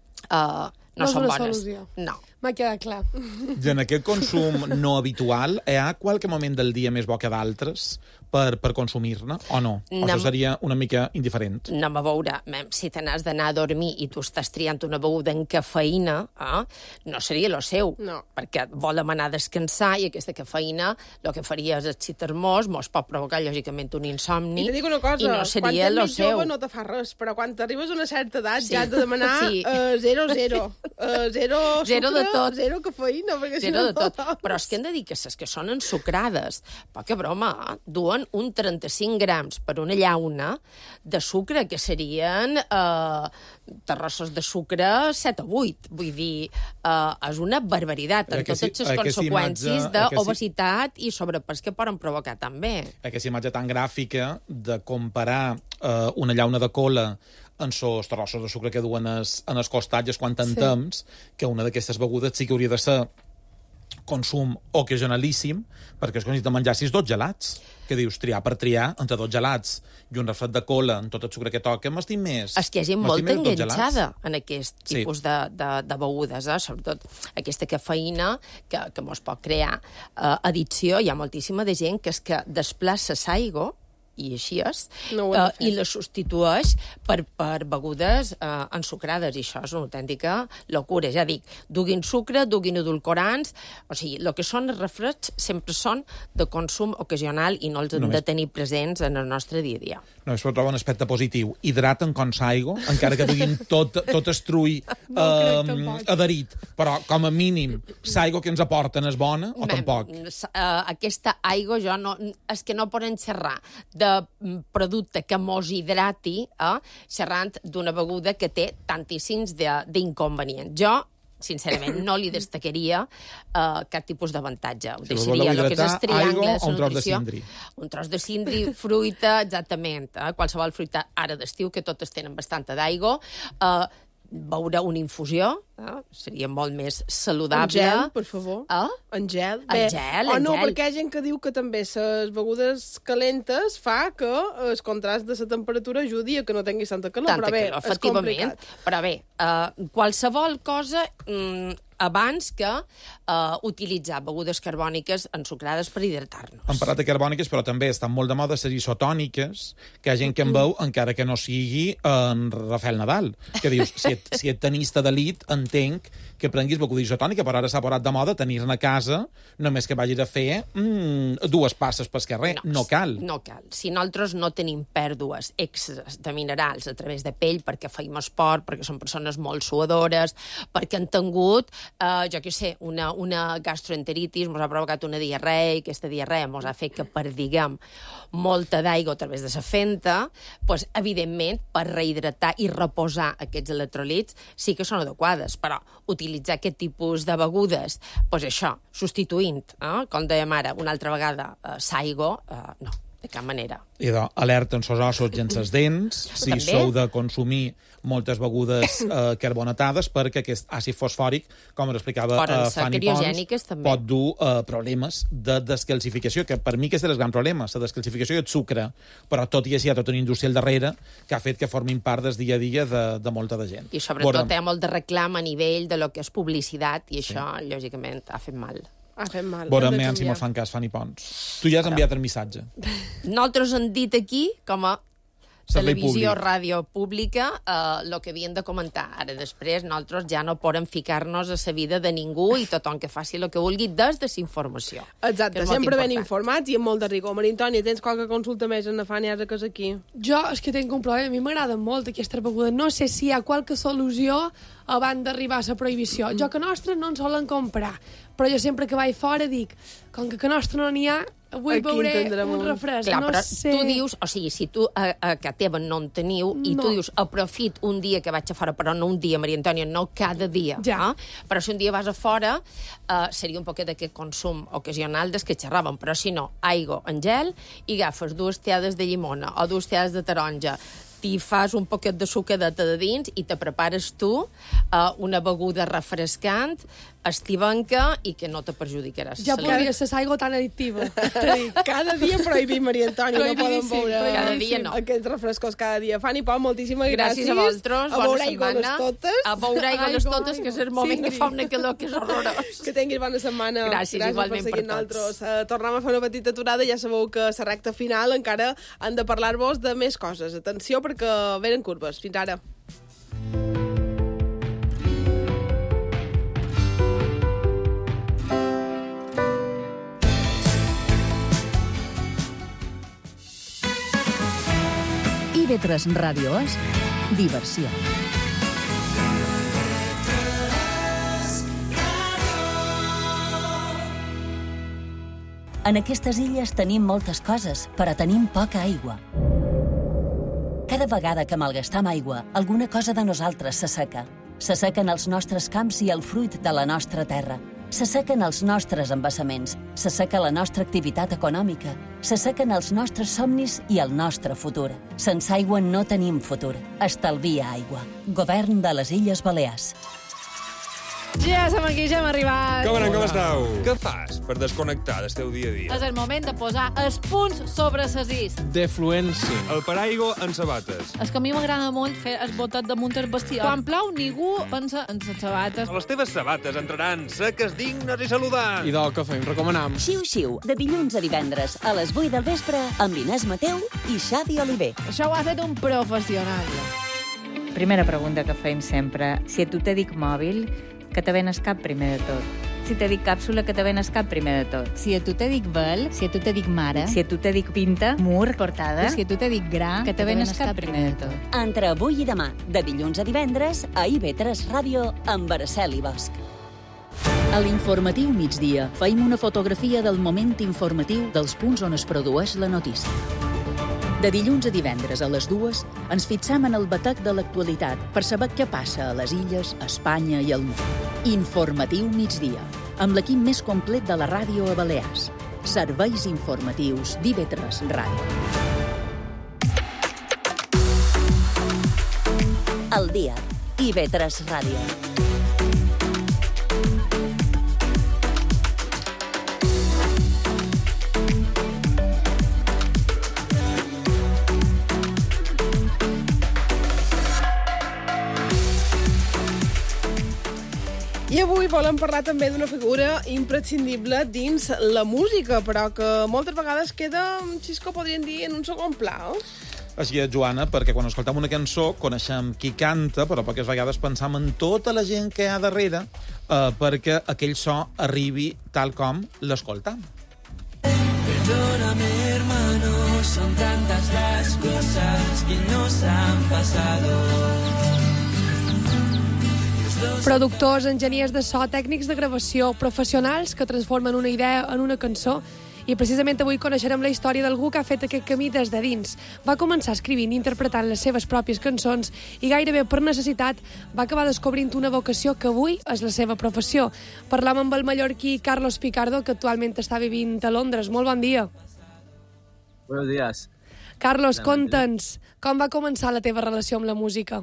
no són bones. Solució. No. M'ha quedat clar. I en aquest consum no habitual, hi ha qualque moment del dia més bo que d'altres per consumir-ne, o no? O això seria una mica indiferent? Anem a veure, si te n'has d'anar a dormir i tu estàs triant una beguda amb cafeïna, no seria lo seu, perquè volem anar a descansar i aquesta cafeïna el que faria és excitar-nos, mos pot provocar, lògicament, un insomni, i te dic una cosa, i no seria lo seu. Quan t'ets jove no te fa res, però quan t'arribes a una certa edat ja has de demanar 0-0. Zero de tot. Zero cafeïna, perquè si no... de tot. Però és que hem de dir que les que són ensucrades, poca broma, duen un 35 grams per una llauna de sucre, que serien terrossos de sucre 7 o 8. Vull dir, és una barbaritat, amb totes les conseqüències d'obesitat i sobrepès que poden provocar també. Aquesta imatge tan gràfica de comparar una llauna de cola en els terrossos de sucre que duen en els costats, quan t'entems que una d'aquestes begudes sí que hauria de ser consum ocasionalíssim, perquè és com si te menjassis 2 gelats, que dius triar per triar entre 2 gelats i un refret de cola amb tot el sucre que toca, m'estim més. És que hi ha gent molt enganxada en aquest tipus de begudes, sobretot aquesta cafeïna que mos pot crear addicció. Hi ha moltíssima de gent que és que desplaça l'aigua i així és, No ho hem de fer. i les substitueix per begudes ensucrades, i això és una autèntica locura. Ja dic, duguin sucre, duguin edulcorants, o sigui, el que són els refrescs sempre són de consum ocasional i no els hem de tenir presents en el nostre dia a dia. No, això trobo un aspecte positiu. Hidraten com s'aigua, encara que duguin tot estruï adherit, però com a mínim l'aigua que ens aporten és bona o tampoc? Aquesta aigua és que no poden xerrar de producte que mos hidrati xerrant d'una beguda que té tantíssims d'inconvenients. Jo sincerament, no li destacaria cap tipus d'avantatge. Ho deixaria el que és el triangle de nutrició. Un tros de cindri, fruita, exactament. Qualsevol fruita ara d'estiu, que totes tenen bastanta d'aigua. Beure una infusió seria molt més saludable. En gel, per favor. En gel. No, perquè hi ha gent que diu que també les begudes calentes fa que el contrast de la temperatura ajudi a que no tinguis tanta calor. Però bé, és complicat. Però bé, qualsevol cosa abans que utilitzar begudes carbòniques ensucrades per hidratar-nos. Hem parlat de carbòniques, però també estan molt de moda les isotòniques, que hi ha gent que en veu, encara que no sigui en Rafael Nadal, que dius, si et tenista d'elit, entenc que prenguis beguda isotònica, però ara s'ha posat de moda tenir-ne a casa, només que vagis a fer 2 passes pel carrer. No cal. No cal. Si nosaltres no tenim pèrdues extres de minerals a través de pell, perquè feim esport, perquè som persones molt suadores, perquè han tingut jo què sé, una gastroenteritis, ens ha provocat una diarrea, i aquesta diarrea ens ha fet que perdiguem molta d'aigua a través de la fenta, doncs, evidentment, per rehidratar i reposar aquests electrolits sí que són adequades, però utilitzar aquest tipus de begudes, doncs això, substituint, com dèiem ara, una altra vegada, l'aigua, no, de cap manera. I alerta en els ossos i en les dents, si sou de consumir moltes begudes carbonatades, perquè aquest àcid fosfòric, com ens explicava Fanny Pons, pot dur problemes de descalcificació, que per mi aquest és el gran problema, la descalcificació i el sucre, però tot i així hi ha tota una indústria al darrere que ha fet que formin part del dia a dia de molta de gent. I sobretot hi ha molt de reclam a nivell de lo que és publicitat, i això, lògicament, ha fet mal. Veurem si mos fan cas, Fanny Pons. Tu ja has enviat el missatge. Nosaltres hem dit aquí, com a televisió, ràdio pública, el que havien de comentar. Ara, després, nosaltres ja no podem ficar-nos a la vida de ningú i tothom que faci el que vulgui des de la informació. Exacte, sempre ben informats i amb molt de rigor. Maria Antònia, tens qualque consulta més en la Fanny ara que és aquí? Jo és que tinc un problema. A mi m'agrada molt aquesta beguda. No sé si hi ha qualque solució abans d'arribar a la prohibició. Jo que nostra no en solen comprar, però jo sempre que vaig fora dic, com que nostra no n'hi ha, avui veuré un refresc. Clar, no però sé. tu dius, o sigui, si tu a casa teva no en teniu, i tu dius, aprofit un dia que vaig a fora, però no un dia, Maria Antònia, no cada dia. Ja. Però si un dia vas a fora, seria un poquet d'aquest consum ocasional des que xerràvem, però si no, aigua en gel, i agafes 2 teades de llimona o 2 teades de taronja, t'hi fas un poquet de sucadeta de dins i te prepares tu una beguda refrescant, estivenca i que no te perjudicaràs. Ja podria ser aigua tan addictiva. Cada dia prohibim, Maria Antònia, no poden veure cada dia no. Aquests refrescos cada dia. Fanny Pons, moltíssimes gràcies. Gràcies a vosaltres, bona setmana. A beure aigua les totes, que és el moment que fa una calor que és horrorós. Que tinguis bona setmana. Gràcies igualment per tots. Tornem a fer una petita aturada, ja sabeu que la recta final encara han de parlar-vos de més coses. Atenció, perquè venen curves. Fins ara. IB3 Ràdio és diversió. En aquestes illes tenim moltes coses, però tenim poca aigua. Cada vegada que malgastam aigua, alguna cosa de nosaltres s'asseca. S'assequen els nostres camps i el fruit de la nostra terra. S'assequen els nostres embassaments, s'asseca la nostra activitat econòmica, s'assequen els nostres somnis i el nostre futur. Sense aigua no tenim futur. Estalvia aigua. Govern de les Illes Balears. Ja som aquí, ja hem arribat. Com esteu? Què fas per desconnectar del teu dia a dia? És el moment de posar els punts sobre les is. Defluència. El paraigua en sabates. És que a mi m'agrada molt fer el botet damunt el vestidor. Quan plou, ningú pensa en les sabates. Les teves sabates entraran seques, dignes i saludants. I del que fem, recomanam. Xiu-xiu, de dilluns a divendres, a les 8 del vespre, amb Inés Mateu i Xavi Oliver. Això ho ha fet un professional. Primera pregunta que fem sempre. Si a tu te dic mòbil, que te ven el cap primer de tot. Si te dic càpsula, que te ven el cap primer de tot. Si a tu te dic vel, si a tu te dic mare, Si a tu te dic pinta, mur, portada, i si a tu te dic gra, que te ven el cap primer de tot. Entre avui i demà, de dilluns a divendres, a IB3 Ràdio, amb Araceli Bosch. A l'informatiu migdia feim una fotografia del moment informatiu dels punts on es produeix la notícia. De dilluns a divendres a les 2 ens fixam en el batec de l'actualitat per saber què passa a les illes, a Espanya i al món. Informatiu migdia, amb l'equip més complet de la ràdio a Balears. Serveis informatius d'IB3 Ràdio. El dia, IB3 Ràdio. I avui volem parlar també d'una figura imprescindible dins la música, però que moltes vegades queda, Xisco, podríem dir, en un segon pla. Així és, Joana, perquè quan escoltem una cançó coneixem qui canta, però poques vegades pensam en tota la gent que hi ha darrere perquè aquell so arribi tal com l'escoltam. Perdóname, hermano, son tantas las cosas que nos han pasado. Productors, enginyers de so, tècnics de gravació, professionals que transformen una idea en una cançó. I precisament avui coneixerem la història d'algú que ha fet aquest camí des de dins. Va començar escrivint i interpretant les seves pròpies cançons i gairebé per necessitat va acabar descobrint una vocació que avui és la seva professió. Parlam amb el mallorquí Carlos Picardo, que actualment està vivint a Londres. Molt bon dia. Buenos días. Carlos, conta'ns, com va començar la teva relació amb la música?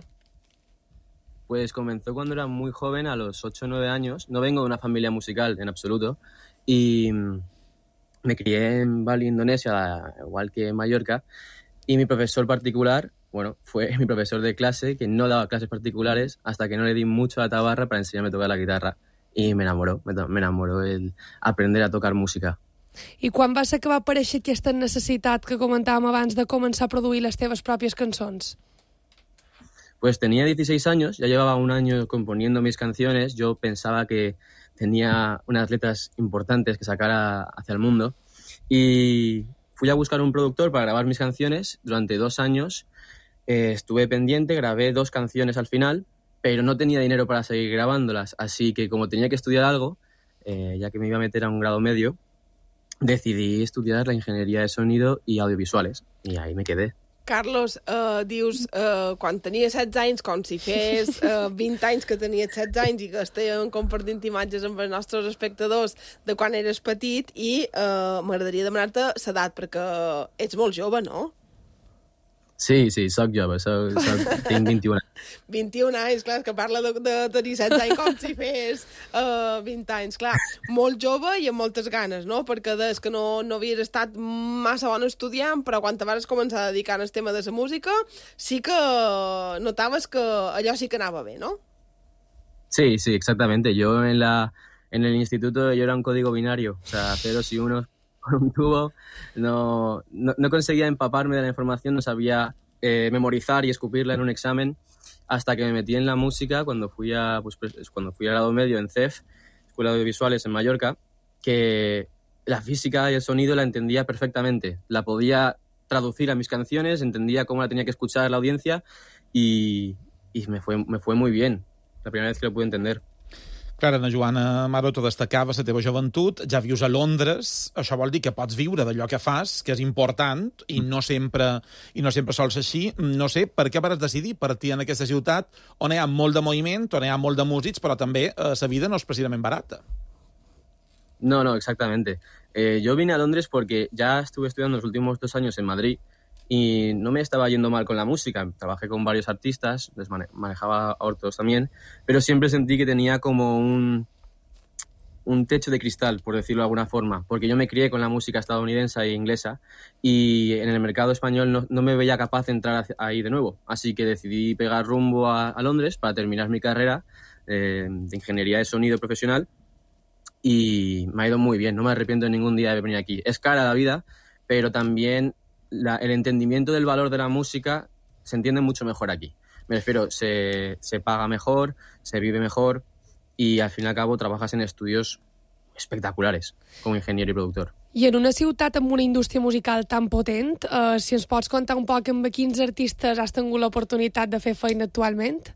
Pues comenzó cuando era muy joven, a los 8 o 9 años. No vengo de una familia musical en absoluto. Y me crié en Bali, Indonesia, igual que en Mallorca. Y mi profesor particular, bueno, fue mi profesor de clase, que no daba clases particulares hasta que no le di mucho a la tabarra para enseñarme a tocar la guitarra. Y me enamoró el aprender a tocar música. I quan va ser que va aparèixer aquesta necessitat que comentàvem abans de començar a produir les teves pròpies cançons? Pues tenía 16 años, ya llevaba un año componiendo mis canciones. Yo pensaba que tenía unas letras importantes que sacar hacia el mundo. Y fui a buscar un productor para grabar mis canciones. Durante 2 años estuve pendiente, grabé 2 canciones al final, pero no tenía dinero para seguir grabándolas. Así que como tenía que estudiar algo, ya que me iba a meter a un grado medio, decidí estudiar la ingeniería de sonido y audiovisuales. Y ahí me quedé. Carlos, dius, quan tenia 16 anys, com si fes 20 anys que tenies 16 anys i que estàvem compartint imatges amb els nostres espectadors de quan eres petit i m'agradaria demanar-te l'edat, perquè ets molt jove, no? Sí, soc jove, tinc 21 anys. 21 anys, clar, que parla de tenir 16 anys com si fes 20 anys, clar. Molt jove i amb moltes ganes, no? Perquè des que no havies estat massa bon estudiant, però quan te vas començar a dedicar al tema de la música, sí que notaves que allò sí que anava bé, no? Sí, exactamente. Yo en el instituto yo era un código binario, o sea, ceros y unos por un tubo. No conseguía empaparme de la información, no sabía memorizar y escupirla en un examen, hasta que me metí en la música cuando fui a grado medio en CEF, Escuela de Audiovisuales en Mallorca, que la física y el sonido la entendía perfectamente. La podía traducir a mis canciones, entendía cómo la tenía que escuchar la audiencia y me fue muy bien. La primera vez que lo pude entender. Clar, Ana Joana Maroto, destacava la teva joventut, ja vius a Londres, això vol dir que pots viure d'allò que fas, que és important, i no sempre sols així. No sé, per què vas decidir partir en aquesta ciutat on hi ha molt de moviment, on hi ha molt de músics, però també la vida no és precisament barata? No, exactamente. Yo vine a Londres porque ya estuve estudiando los últimos 2 años en Madrid y no me estaba yendo mal con la música. Trabajé con varios artistas, manejaba a otros también, pero siempre sentí que tenía como un techo de cristal, por decirlo de alguna forma, porque yo me crié con la música estadounidense e inglesa y en el mercado español no me veía capaz de entrar ahí de nuevo. Así que decidí pegar rumbo a Londres para terminar mi carrera de ingeniería de sonido profesional y me ha ido muy bien, no me arrepiento ningún día de venir aquí. Es cara la vida, pero también el entendimiento del valor de la música se entiende mucho mejor aquí. Me refiero, se paga mejor, se vive mejor y al fin y al cabo trabajas en estudios espectaculares como ingeniero y productor. I en una ciutat amb una indústria musical tan potent, si ens pots contar un poc amb quins artistes has tingut l'oportunitat de fer feina actualment?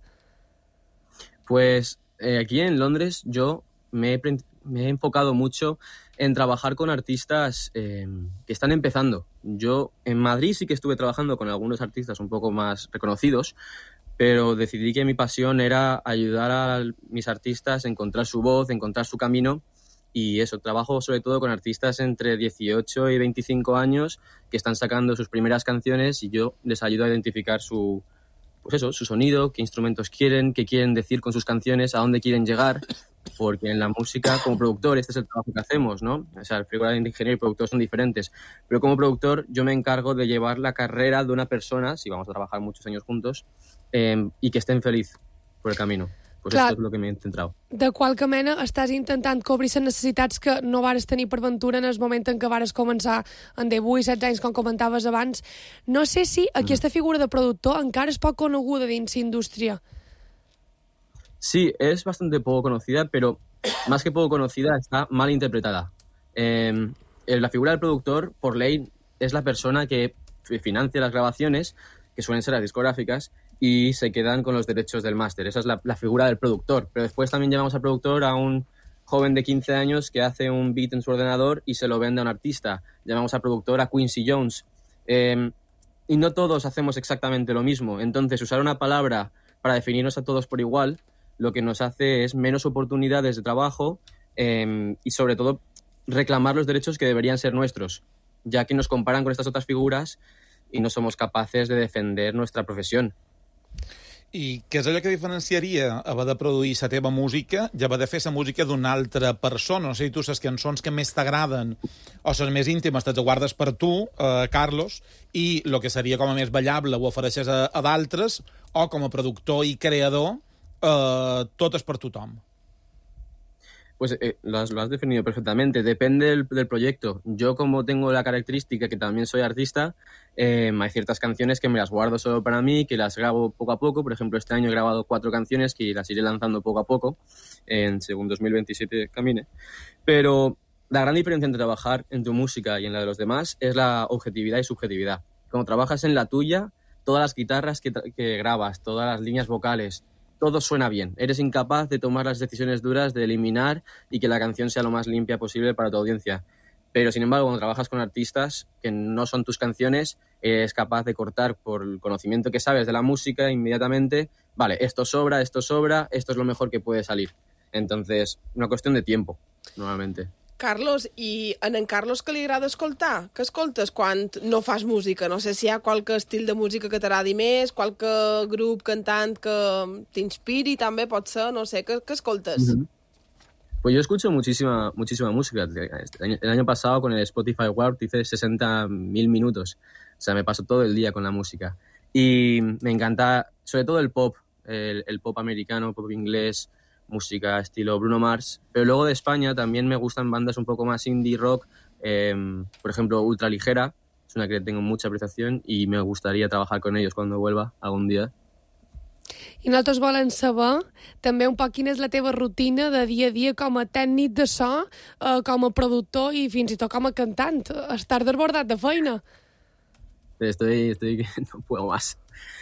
Pues aquí en Londres yo me he enfocado mucho en trabajar con artistas que están empezando. Yo en Madrid sí que estuve trabajando con algunos artistas un poco más reconocidos, pero decidí que mi pasión era ayudar a mis artistas a encontrar su voz, encontrar su camino, y eso, trabajo sobre todo con artistas entre 18 y 25 años que están sacando sus primeras canciones y yo les ayudo a identificar su sonido, qué instrumentos quieren, qué quieren decir con sus canciones, a dónde quieren llegar, porque en la música, como productor, este es el trabajo que hacemos, ¿no? O sea, el figura de ingeniero y productor son diferentes, pero como productor yo me encargo de llevar la carrera de una persona, si vamos a trabajar muchos años juntos, y que estén feliz por el camino. Pues Clar, esto es lo que me he centrado. De qualque mena estàs intentant cobrir les necessitats que no vares tenir per ventura en el moment en què vares començar en 18-16 anys, com comentaves abans. No sé si aquesta figura de productor encara és poc coneguda dins la indústria. Sí, es bastante poco conocida, pero más que poco conocida, está mal interpretada. La figura del productor, por ley, es la persona que financia las grabaciones, que suelen ser las discográficas, y se quedan con los derechos del máster. Esa es la figura del productor. Pero después también llamamos al productor a un joven de 15 años que hace un beat en su ordenador y se lo vende a un artista. Llamamos al productor a Quincy Jones. Y no todos hacemos exactamente lo mismo. Entonces, usar una palabra para definirnos a todos por igual lo que nos hace es menos oportunidades de trabajo y, sobre todo, reclamar los derechos que deberían ser nuestros, ya que nos comparan con estas otras figuras y no somos capaces de defender nuestra profesión. I què és allò que diferenciaria haver de produir la teva música i haver de fer la música d'una altra persona? No sé si tu les cançons que més t'agraden o les més íntimes te les guardes per tu, Carlos, i el que seria com a més ballable ho ofereixes a d'altres, o com a productor i creador tot és per tothom. Pues lo has definido perfectamente. Depende del proyecto. Yo, como tengo la característica que también soy artista, hay ciertas canciones que me las guardo solo para mí, que las grabo poco a poco. Por ejemplo, este año he grabado 4 canciones que las iré lanzando poco a poco, según 2027 camine. Pero la gran diferencia entre trabajar en tu música y en la de los demás es la objetividad y subjetividad. Cuando trabajas en la tuya, todas las guitarras que grabas, todas las líneas vocales, todo suena bien. Eres incapaz de tomar las decisiones duras, de eliminar y que la canción sea lo más limpia posible para tu audiencia. Pero, sin embargo, cuando trabajas con artistas que no son tus canciones, eres capaz de cortar por el conocimiento que sabes de la música inmediatamente. Vale, esto sobra, esto es lo mejor que puede salir. Entonces, una cuestión de tiempo, normalmente. Carlos, i en Carlos que li agrada escoltar? Què escoltes quan no fas música? No sé si hi ha qualque estil de música que t'agradi més, qualque grup, cantant que t'inspiri, també pot ser, no sé, què escoltes? Pues yo escucho muchísima música. El año pasado con el Spotify Wrapped hice 60.000 minutos. O sea, me paso todo el día con la música. Y me encanta, sobre todo el pop, el pop americano, pop inglés, música estilo Bruno Mars, pero luego de España también me gustan bandas un poco más indie rock, por ejemplo Ultraligera, es una que tengo mucha apreciación y me gustaría trabajar con ellos cuando vuelva algún día. I nosaltres volem saber també un poc quina és la teva rutina de dia a dia com a tècnic de so, com a productor i fins i tot com a cantant. Estàs desbordat de feina. Estoy no puedo más.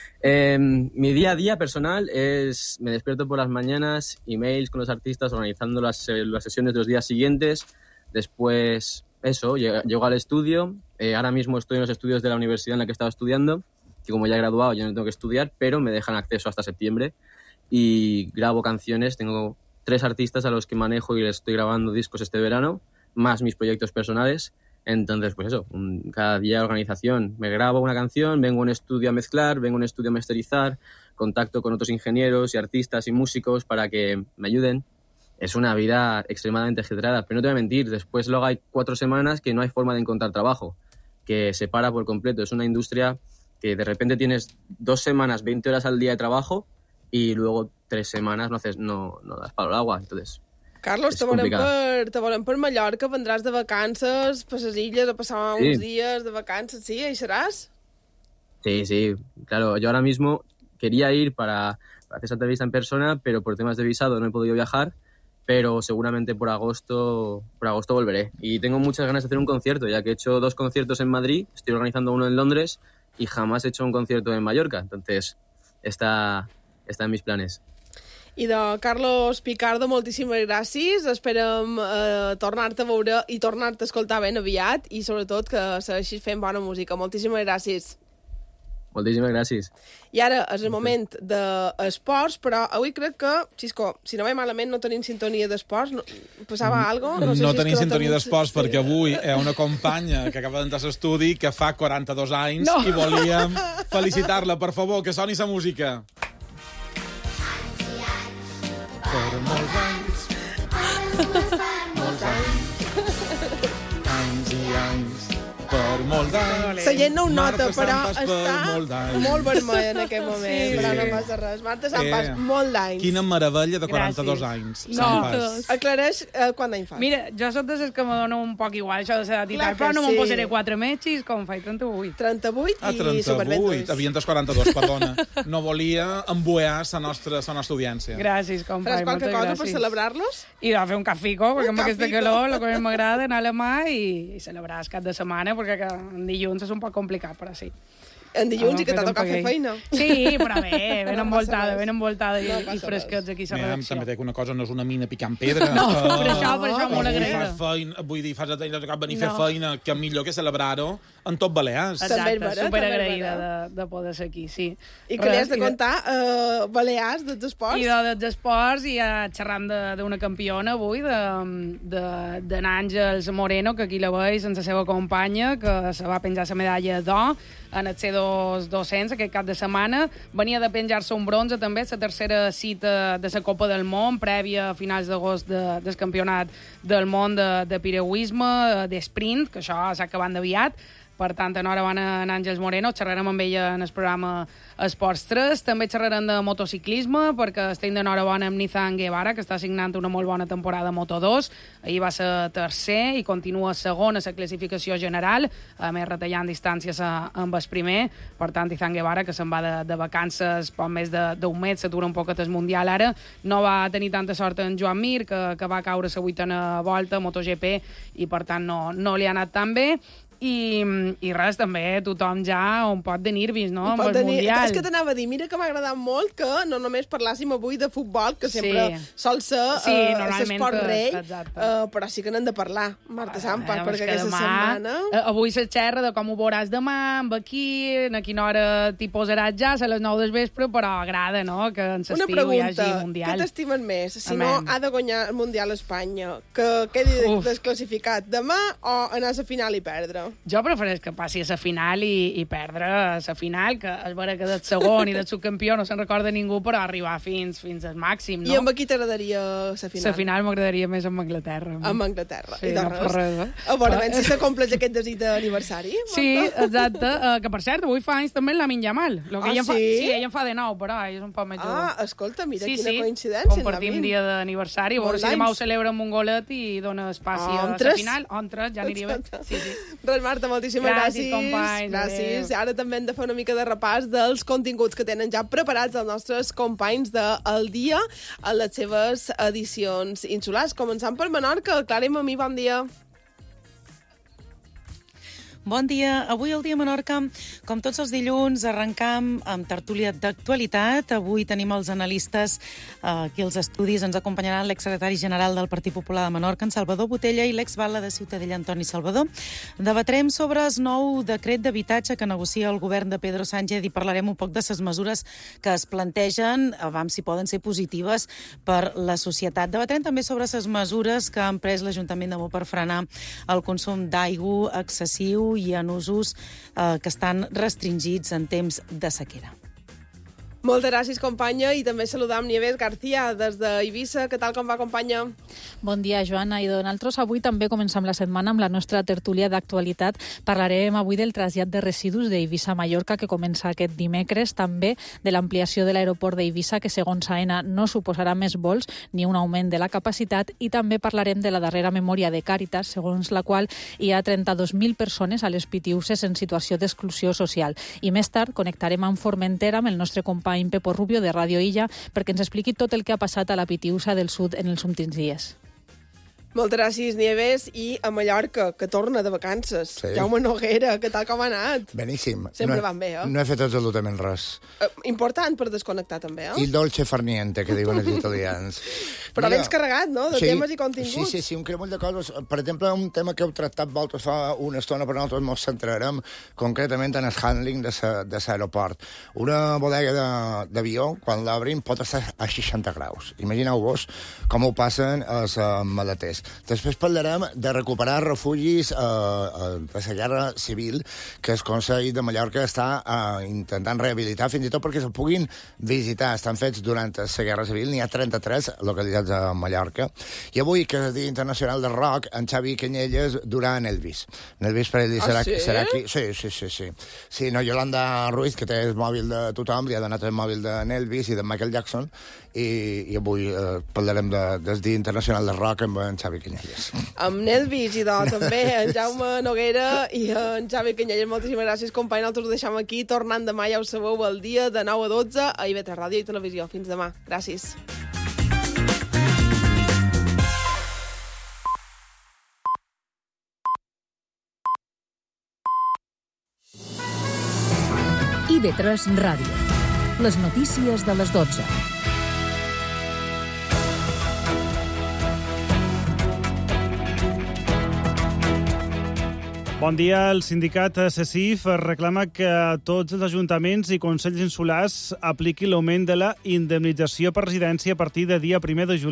Mi día a día personal es, me despierto por las mañanas, emails con los artistas, organizando las sesiones de los días siguientes. Después, llego al estudio. Ahora mismo estoy en los estudios de la universidad en la que estaba estudiando, que como ya he graduado ya no tengo que estudiar, pero me dejan acceso hasta septiembre y grabo canciones. Tengo 3 artistas a los que manejo y les estoy grabando discos este verano, más mis proyectos personales. Entonces, pues eso, cada día organización. Me grabo una canción, vengo a un estudio a mezclar, vengo a un estudio a masterizar, contacto con otros ingenieros y artistas y músicos para que me ayuden. Es una vida extremadamente ajetreada, pero no te voy a mentir, después luego hay 4 semanas que no hay forma de encontrar trabajo, que se para por completo. Es una industria que de repente tienes 2 semanas, 20 horas al día de trabajo y luego 3 semanas no das palo al agua, entonces... Carlos, te volem per Mallorca, vendràs de vacances per les illes a passar uns dies de vacances, ¿sí? ¿Ahí serás? Sí, claro, yo ahora mismo quería ir para hacer esa entrevista en persona, pero por temas de visado no he podido viajar, pero seguramente por agosto volveré. Y tengo muchas ganas de hacer un concierto, ya que he hecho 2 conciertos en Madrid, estoy organizando uno en Londres y jamás he hecho un concierto en Mallorca, entonces está en mis planes. I de Carlos Picardo, moltíssimes gràcies. Esperem tornar-te a veure i tornar-te a escoltar ben aviat i sobretot que segueixis fent bona música. Moltíssimes gràcies. Moltíssimes gràcies. I ara és el moment d'esports, però avui crec que, Xisco, si no vaig malament, no tenim sintonia d'esports. Passava alguna cosa? No tenim sintonia d'esports perquè avui hi ha una companya que acaba d'entrar a l'estudi que fa 42 anys i volíem felicitar-la. Per favor, que soni la música. Per molts anys, anys i anys, per molts anys. La gent no ho nota, però està molt vermella en aquest moment, però no passa res. Marta Sampas, molt d'anys. Quina meravella de 42 anys. Aclareix quant d'any fas. Mira, jo soc de les que me dona un poc igual això de l'edat i tal, però no me'n posaré 4 metges, com faig 38. 38 i superventos. 38, avientes 42, perdona. No volia embuear la nostra audiència. Gràcies, company, moltes gràcies. Faràs qualque cosa per celebrar-los? I de fer un cafico, perquè amb aquesta calor el que més m'agrada anar a la mà i celebrar el cap de setmana, perquè en dilluns és un poc complicat, però sí. En dilluns i que t'ha tocat fer feina. Sí, però bé, ben envoltada i fresquets aquí a la redacció. També dic una cosa, no és una mina picant pedra. No, per això molt agraïda. Vull dir, fas venir a fer feina, que millor que celebrar-ho en tot Balears. Exacte, superagraïda de poder ser aquí, sí. I que li has de contar Balears dels esports? I dels esports, i xerrant d'una campiona avui, de n'Àngels Moreno, que aquí la veig, sense la seva companya, que se va penjar la medalla d'or en el C200 aquest cap de setmana. Venia de penjar-se un bronze també, la tercera cita de la Copa del Món, prèvia a finals d'agost del campionat del món de piragüisme, d'esprint, que això s'ha acabat aviat. Per tant, enhorabona en Àngels Moreno. Xerrarem amb ella en el programa Esports 3. També xerrarem de motociclisme, perquè estem d'enhorabona amb Nizan Guevara, que està signant una molt bona temporada a Moto2. Ahir va ser tercer i continua segon a la classificació general, a més retallant distàncies amb el primer. Per tant, Nizan Guevara, que se'n va de vacances poc més d'un mes, s'atura un poquet el Mundial ara. No va tenir tanta sort en Joan Mir, que va caure a la 8a volta a MotoGP i, per tant, no li ha anat tan bé. I res, també tothom ja un pot de nervis, no? Amb el Mundial. És que t'anava a dir, mira que m'ha agradat molt que no només parlàssim avui de futbol, que sempre sol ser l'esport rei, però sí que n'hem de parlar, Marta Sampas, perquè aquesta setmana... Avui se xerra de com ho veuràs demà, amb aquí, a quina hora t'hi posaràs ja, a les 9 del vespre, però agrada, no?, que en l'estiu hi hagi Mundial. Una pregunta, què t'estimen més? Si no ha de guanyar el Mundial a Espanya, que quedi desclassificat demà o anar a la final i perdre? Jo prefereix que passi a la final i perdre a la final, que és vera que del segon i del subcampió no se'n recorda ningú, però arribar fins al màxim, no? I amb qui t'agradaria la final? La final m'agradaria més amb Anglaterra. Amb Anglaterra. Sí, I no per res. A veure, si s'acompleix aquest desig d'aniversari. Sí, exacte. Que, per cert, avui fa anys també el Lamin Yamal. Sí? Sí, ella en fa de nou, però és un poc més jove. Escolta, mira quina coincidència. Compartim dia d'aniversari. A veure si demà ho celebra amb un golet i dona espaci a la final. On tres, ja aniria bé. Res, Marta, moltíssimes gràcies. Companys. Gràcies. Ara també hem de fer una mica de repàs dels continguts que tenen ja preparats els nostres companys del dia a les seves edicions insulars. Començant per Menorca. Clara i Mamí, bon dia. Bon dia. Avui al Dia Menorca, com tots els dilluns, arrencam amb tertúlia d'actualitat. Avui tenim els analistes aquí als estudis. Ens acompanyaran l'exsecretari general del Partit Popular de Menorca, en Salvador Botella, i l'exbatlle de Ciutadella, Antoni Salvador. Debatrem sobre el nou decret d'habitatge que negocia el govern de Pedro Sánchez i parlarem un poc de les mesures que es plantegen, abans si poden ser positives per la societat. Debatrem també sobre les mesures que ha pres l'Ajuntament de Maó per frenar el consum d'aigua excessiu i en usos que estan restringits en temps de sequera. Moltes gràcies, companya, i també saludam Nieves García des d'Eivissa. Què tal, com va, companya? Bon dia, Joana. I nosaltres avui també comencem la setmana amb la nostra tertúlia d'actualitat. Parlarem avui del trasllat de residus d'Eivissa a Mallorca, que comença aquest dimecres, també de l'ampliació de l'aeroport d'Eivissa, que segons AENA no suposarà més vols ni un augment de la capacitat, i també parlarem de la darrera memòria de Càritas, segons la qual hi ha 32.000 persones a les Pitiüses en situació d'exclusió social. I més tard connectarem amb Formentera amb el nostre company Pepo Rubio de Ràdio Illa perquè ens expliqui tot el que ha passat a la Pitiüsa del Sud en els últims dies. Moltes gràcies, Nieves. I a Mallorca, que torna de vacances. Sí. Jaume Noguera, què tal, com ha anat? Beníssim. Sempre van bé, eh? No he fet absolutament res. Important per desconnectar, també, eh? Il dolce far niente, que diuen els italians. Però ben carregat, no?, de temes i continguts. Sí, un cremull de coses. Per exemple, un tema que heu tractat vosaltres fa una estona, però nosaltres ens centrarem concretament en el handling de l'aeroport. Una bodega d'avió, quan l'obrin, pot estar a 60 graus. Imagineu-vos com ho passen els maleters. Després parlarem de recuperar refugis de la guerra civil que el Consell de Mallorca està intentant rehabilitar, fins i tot perquè se puguin visitar. Estan fets durant la guerra civil. N'hi ha 33 localitats a Mallorca. I avui, que és el Dia Internacional del Rock, en Xavi Canyelles durà en Elvis. En Elvis per ell serà aquí. Sí. Sí, no, Yolanda Ruiz, que té el mòbil de tothom, li ha donat el mòbil d'en Elvis i de Michael Jackson, i avui parlarem del Dia Internacional del Rock amb en Xavi Canyelles. Amb Elvis i també en Jaume Noguera i en Xavi Canyelles. Moltíssimes gràcies, company. Nosaltres ho deixem aquí. Tornant demà, ja ho sabeu, el dia de 9 a 12 a IB3 Ràdio i Televisió. Fins demà. Gràcies. IB3 Ràdio. Les notícies de les 12. Bon dia. El sindicat CECIF reclama que tots els ajuntaments i consells insulars apliquin l'augment de la indemnització per residència a partir de dia 1 de juliol.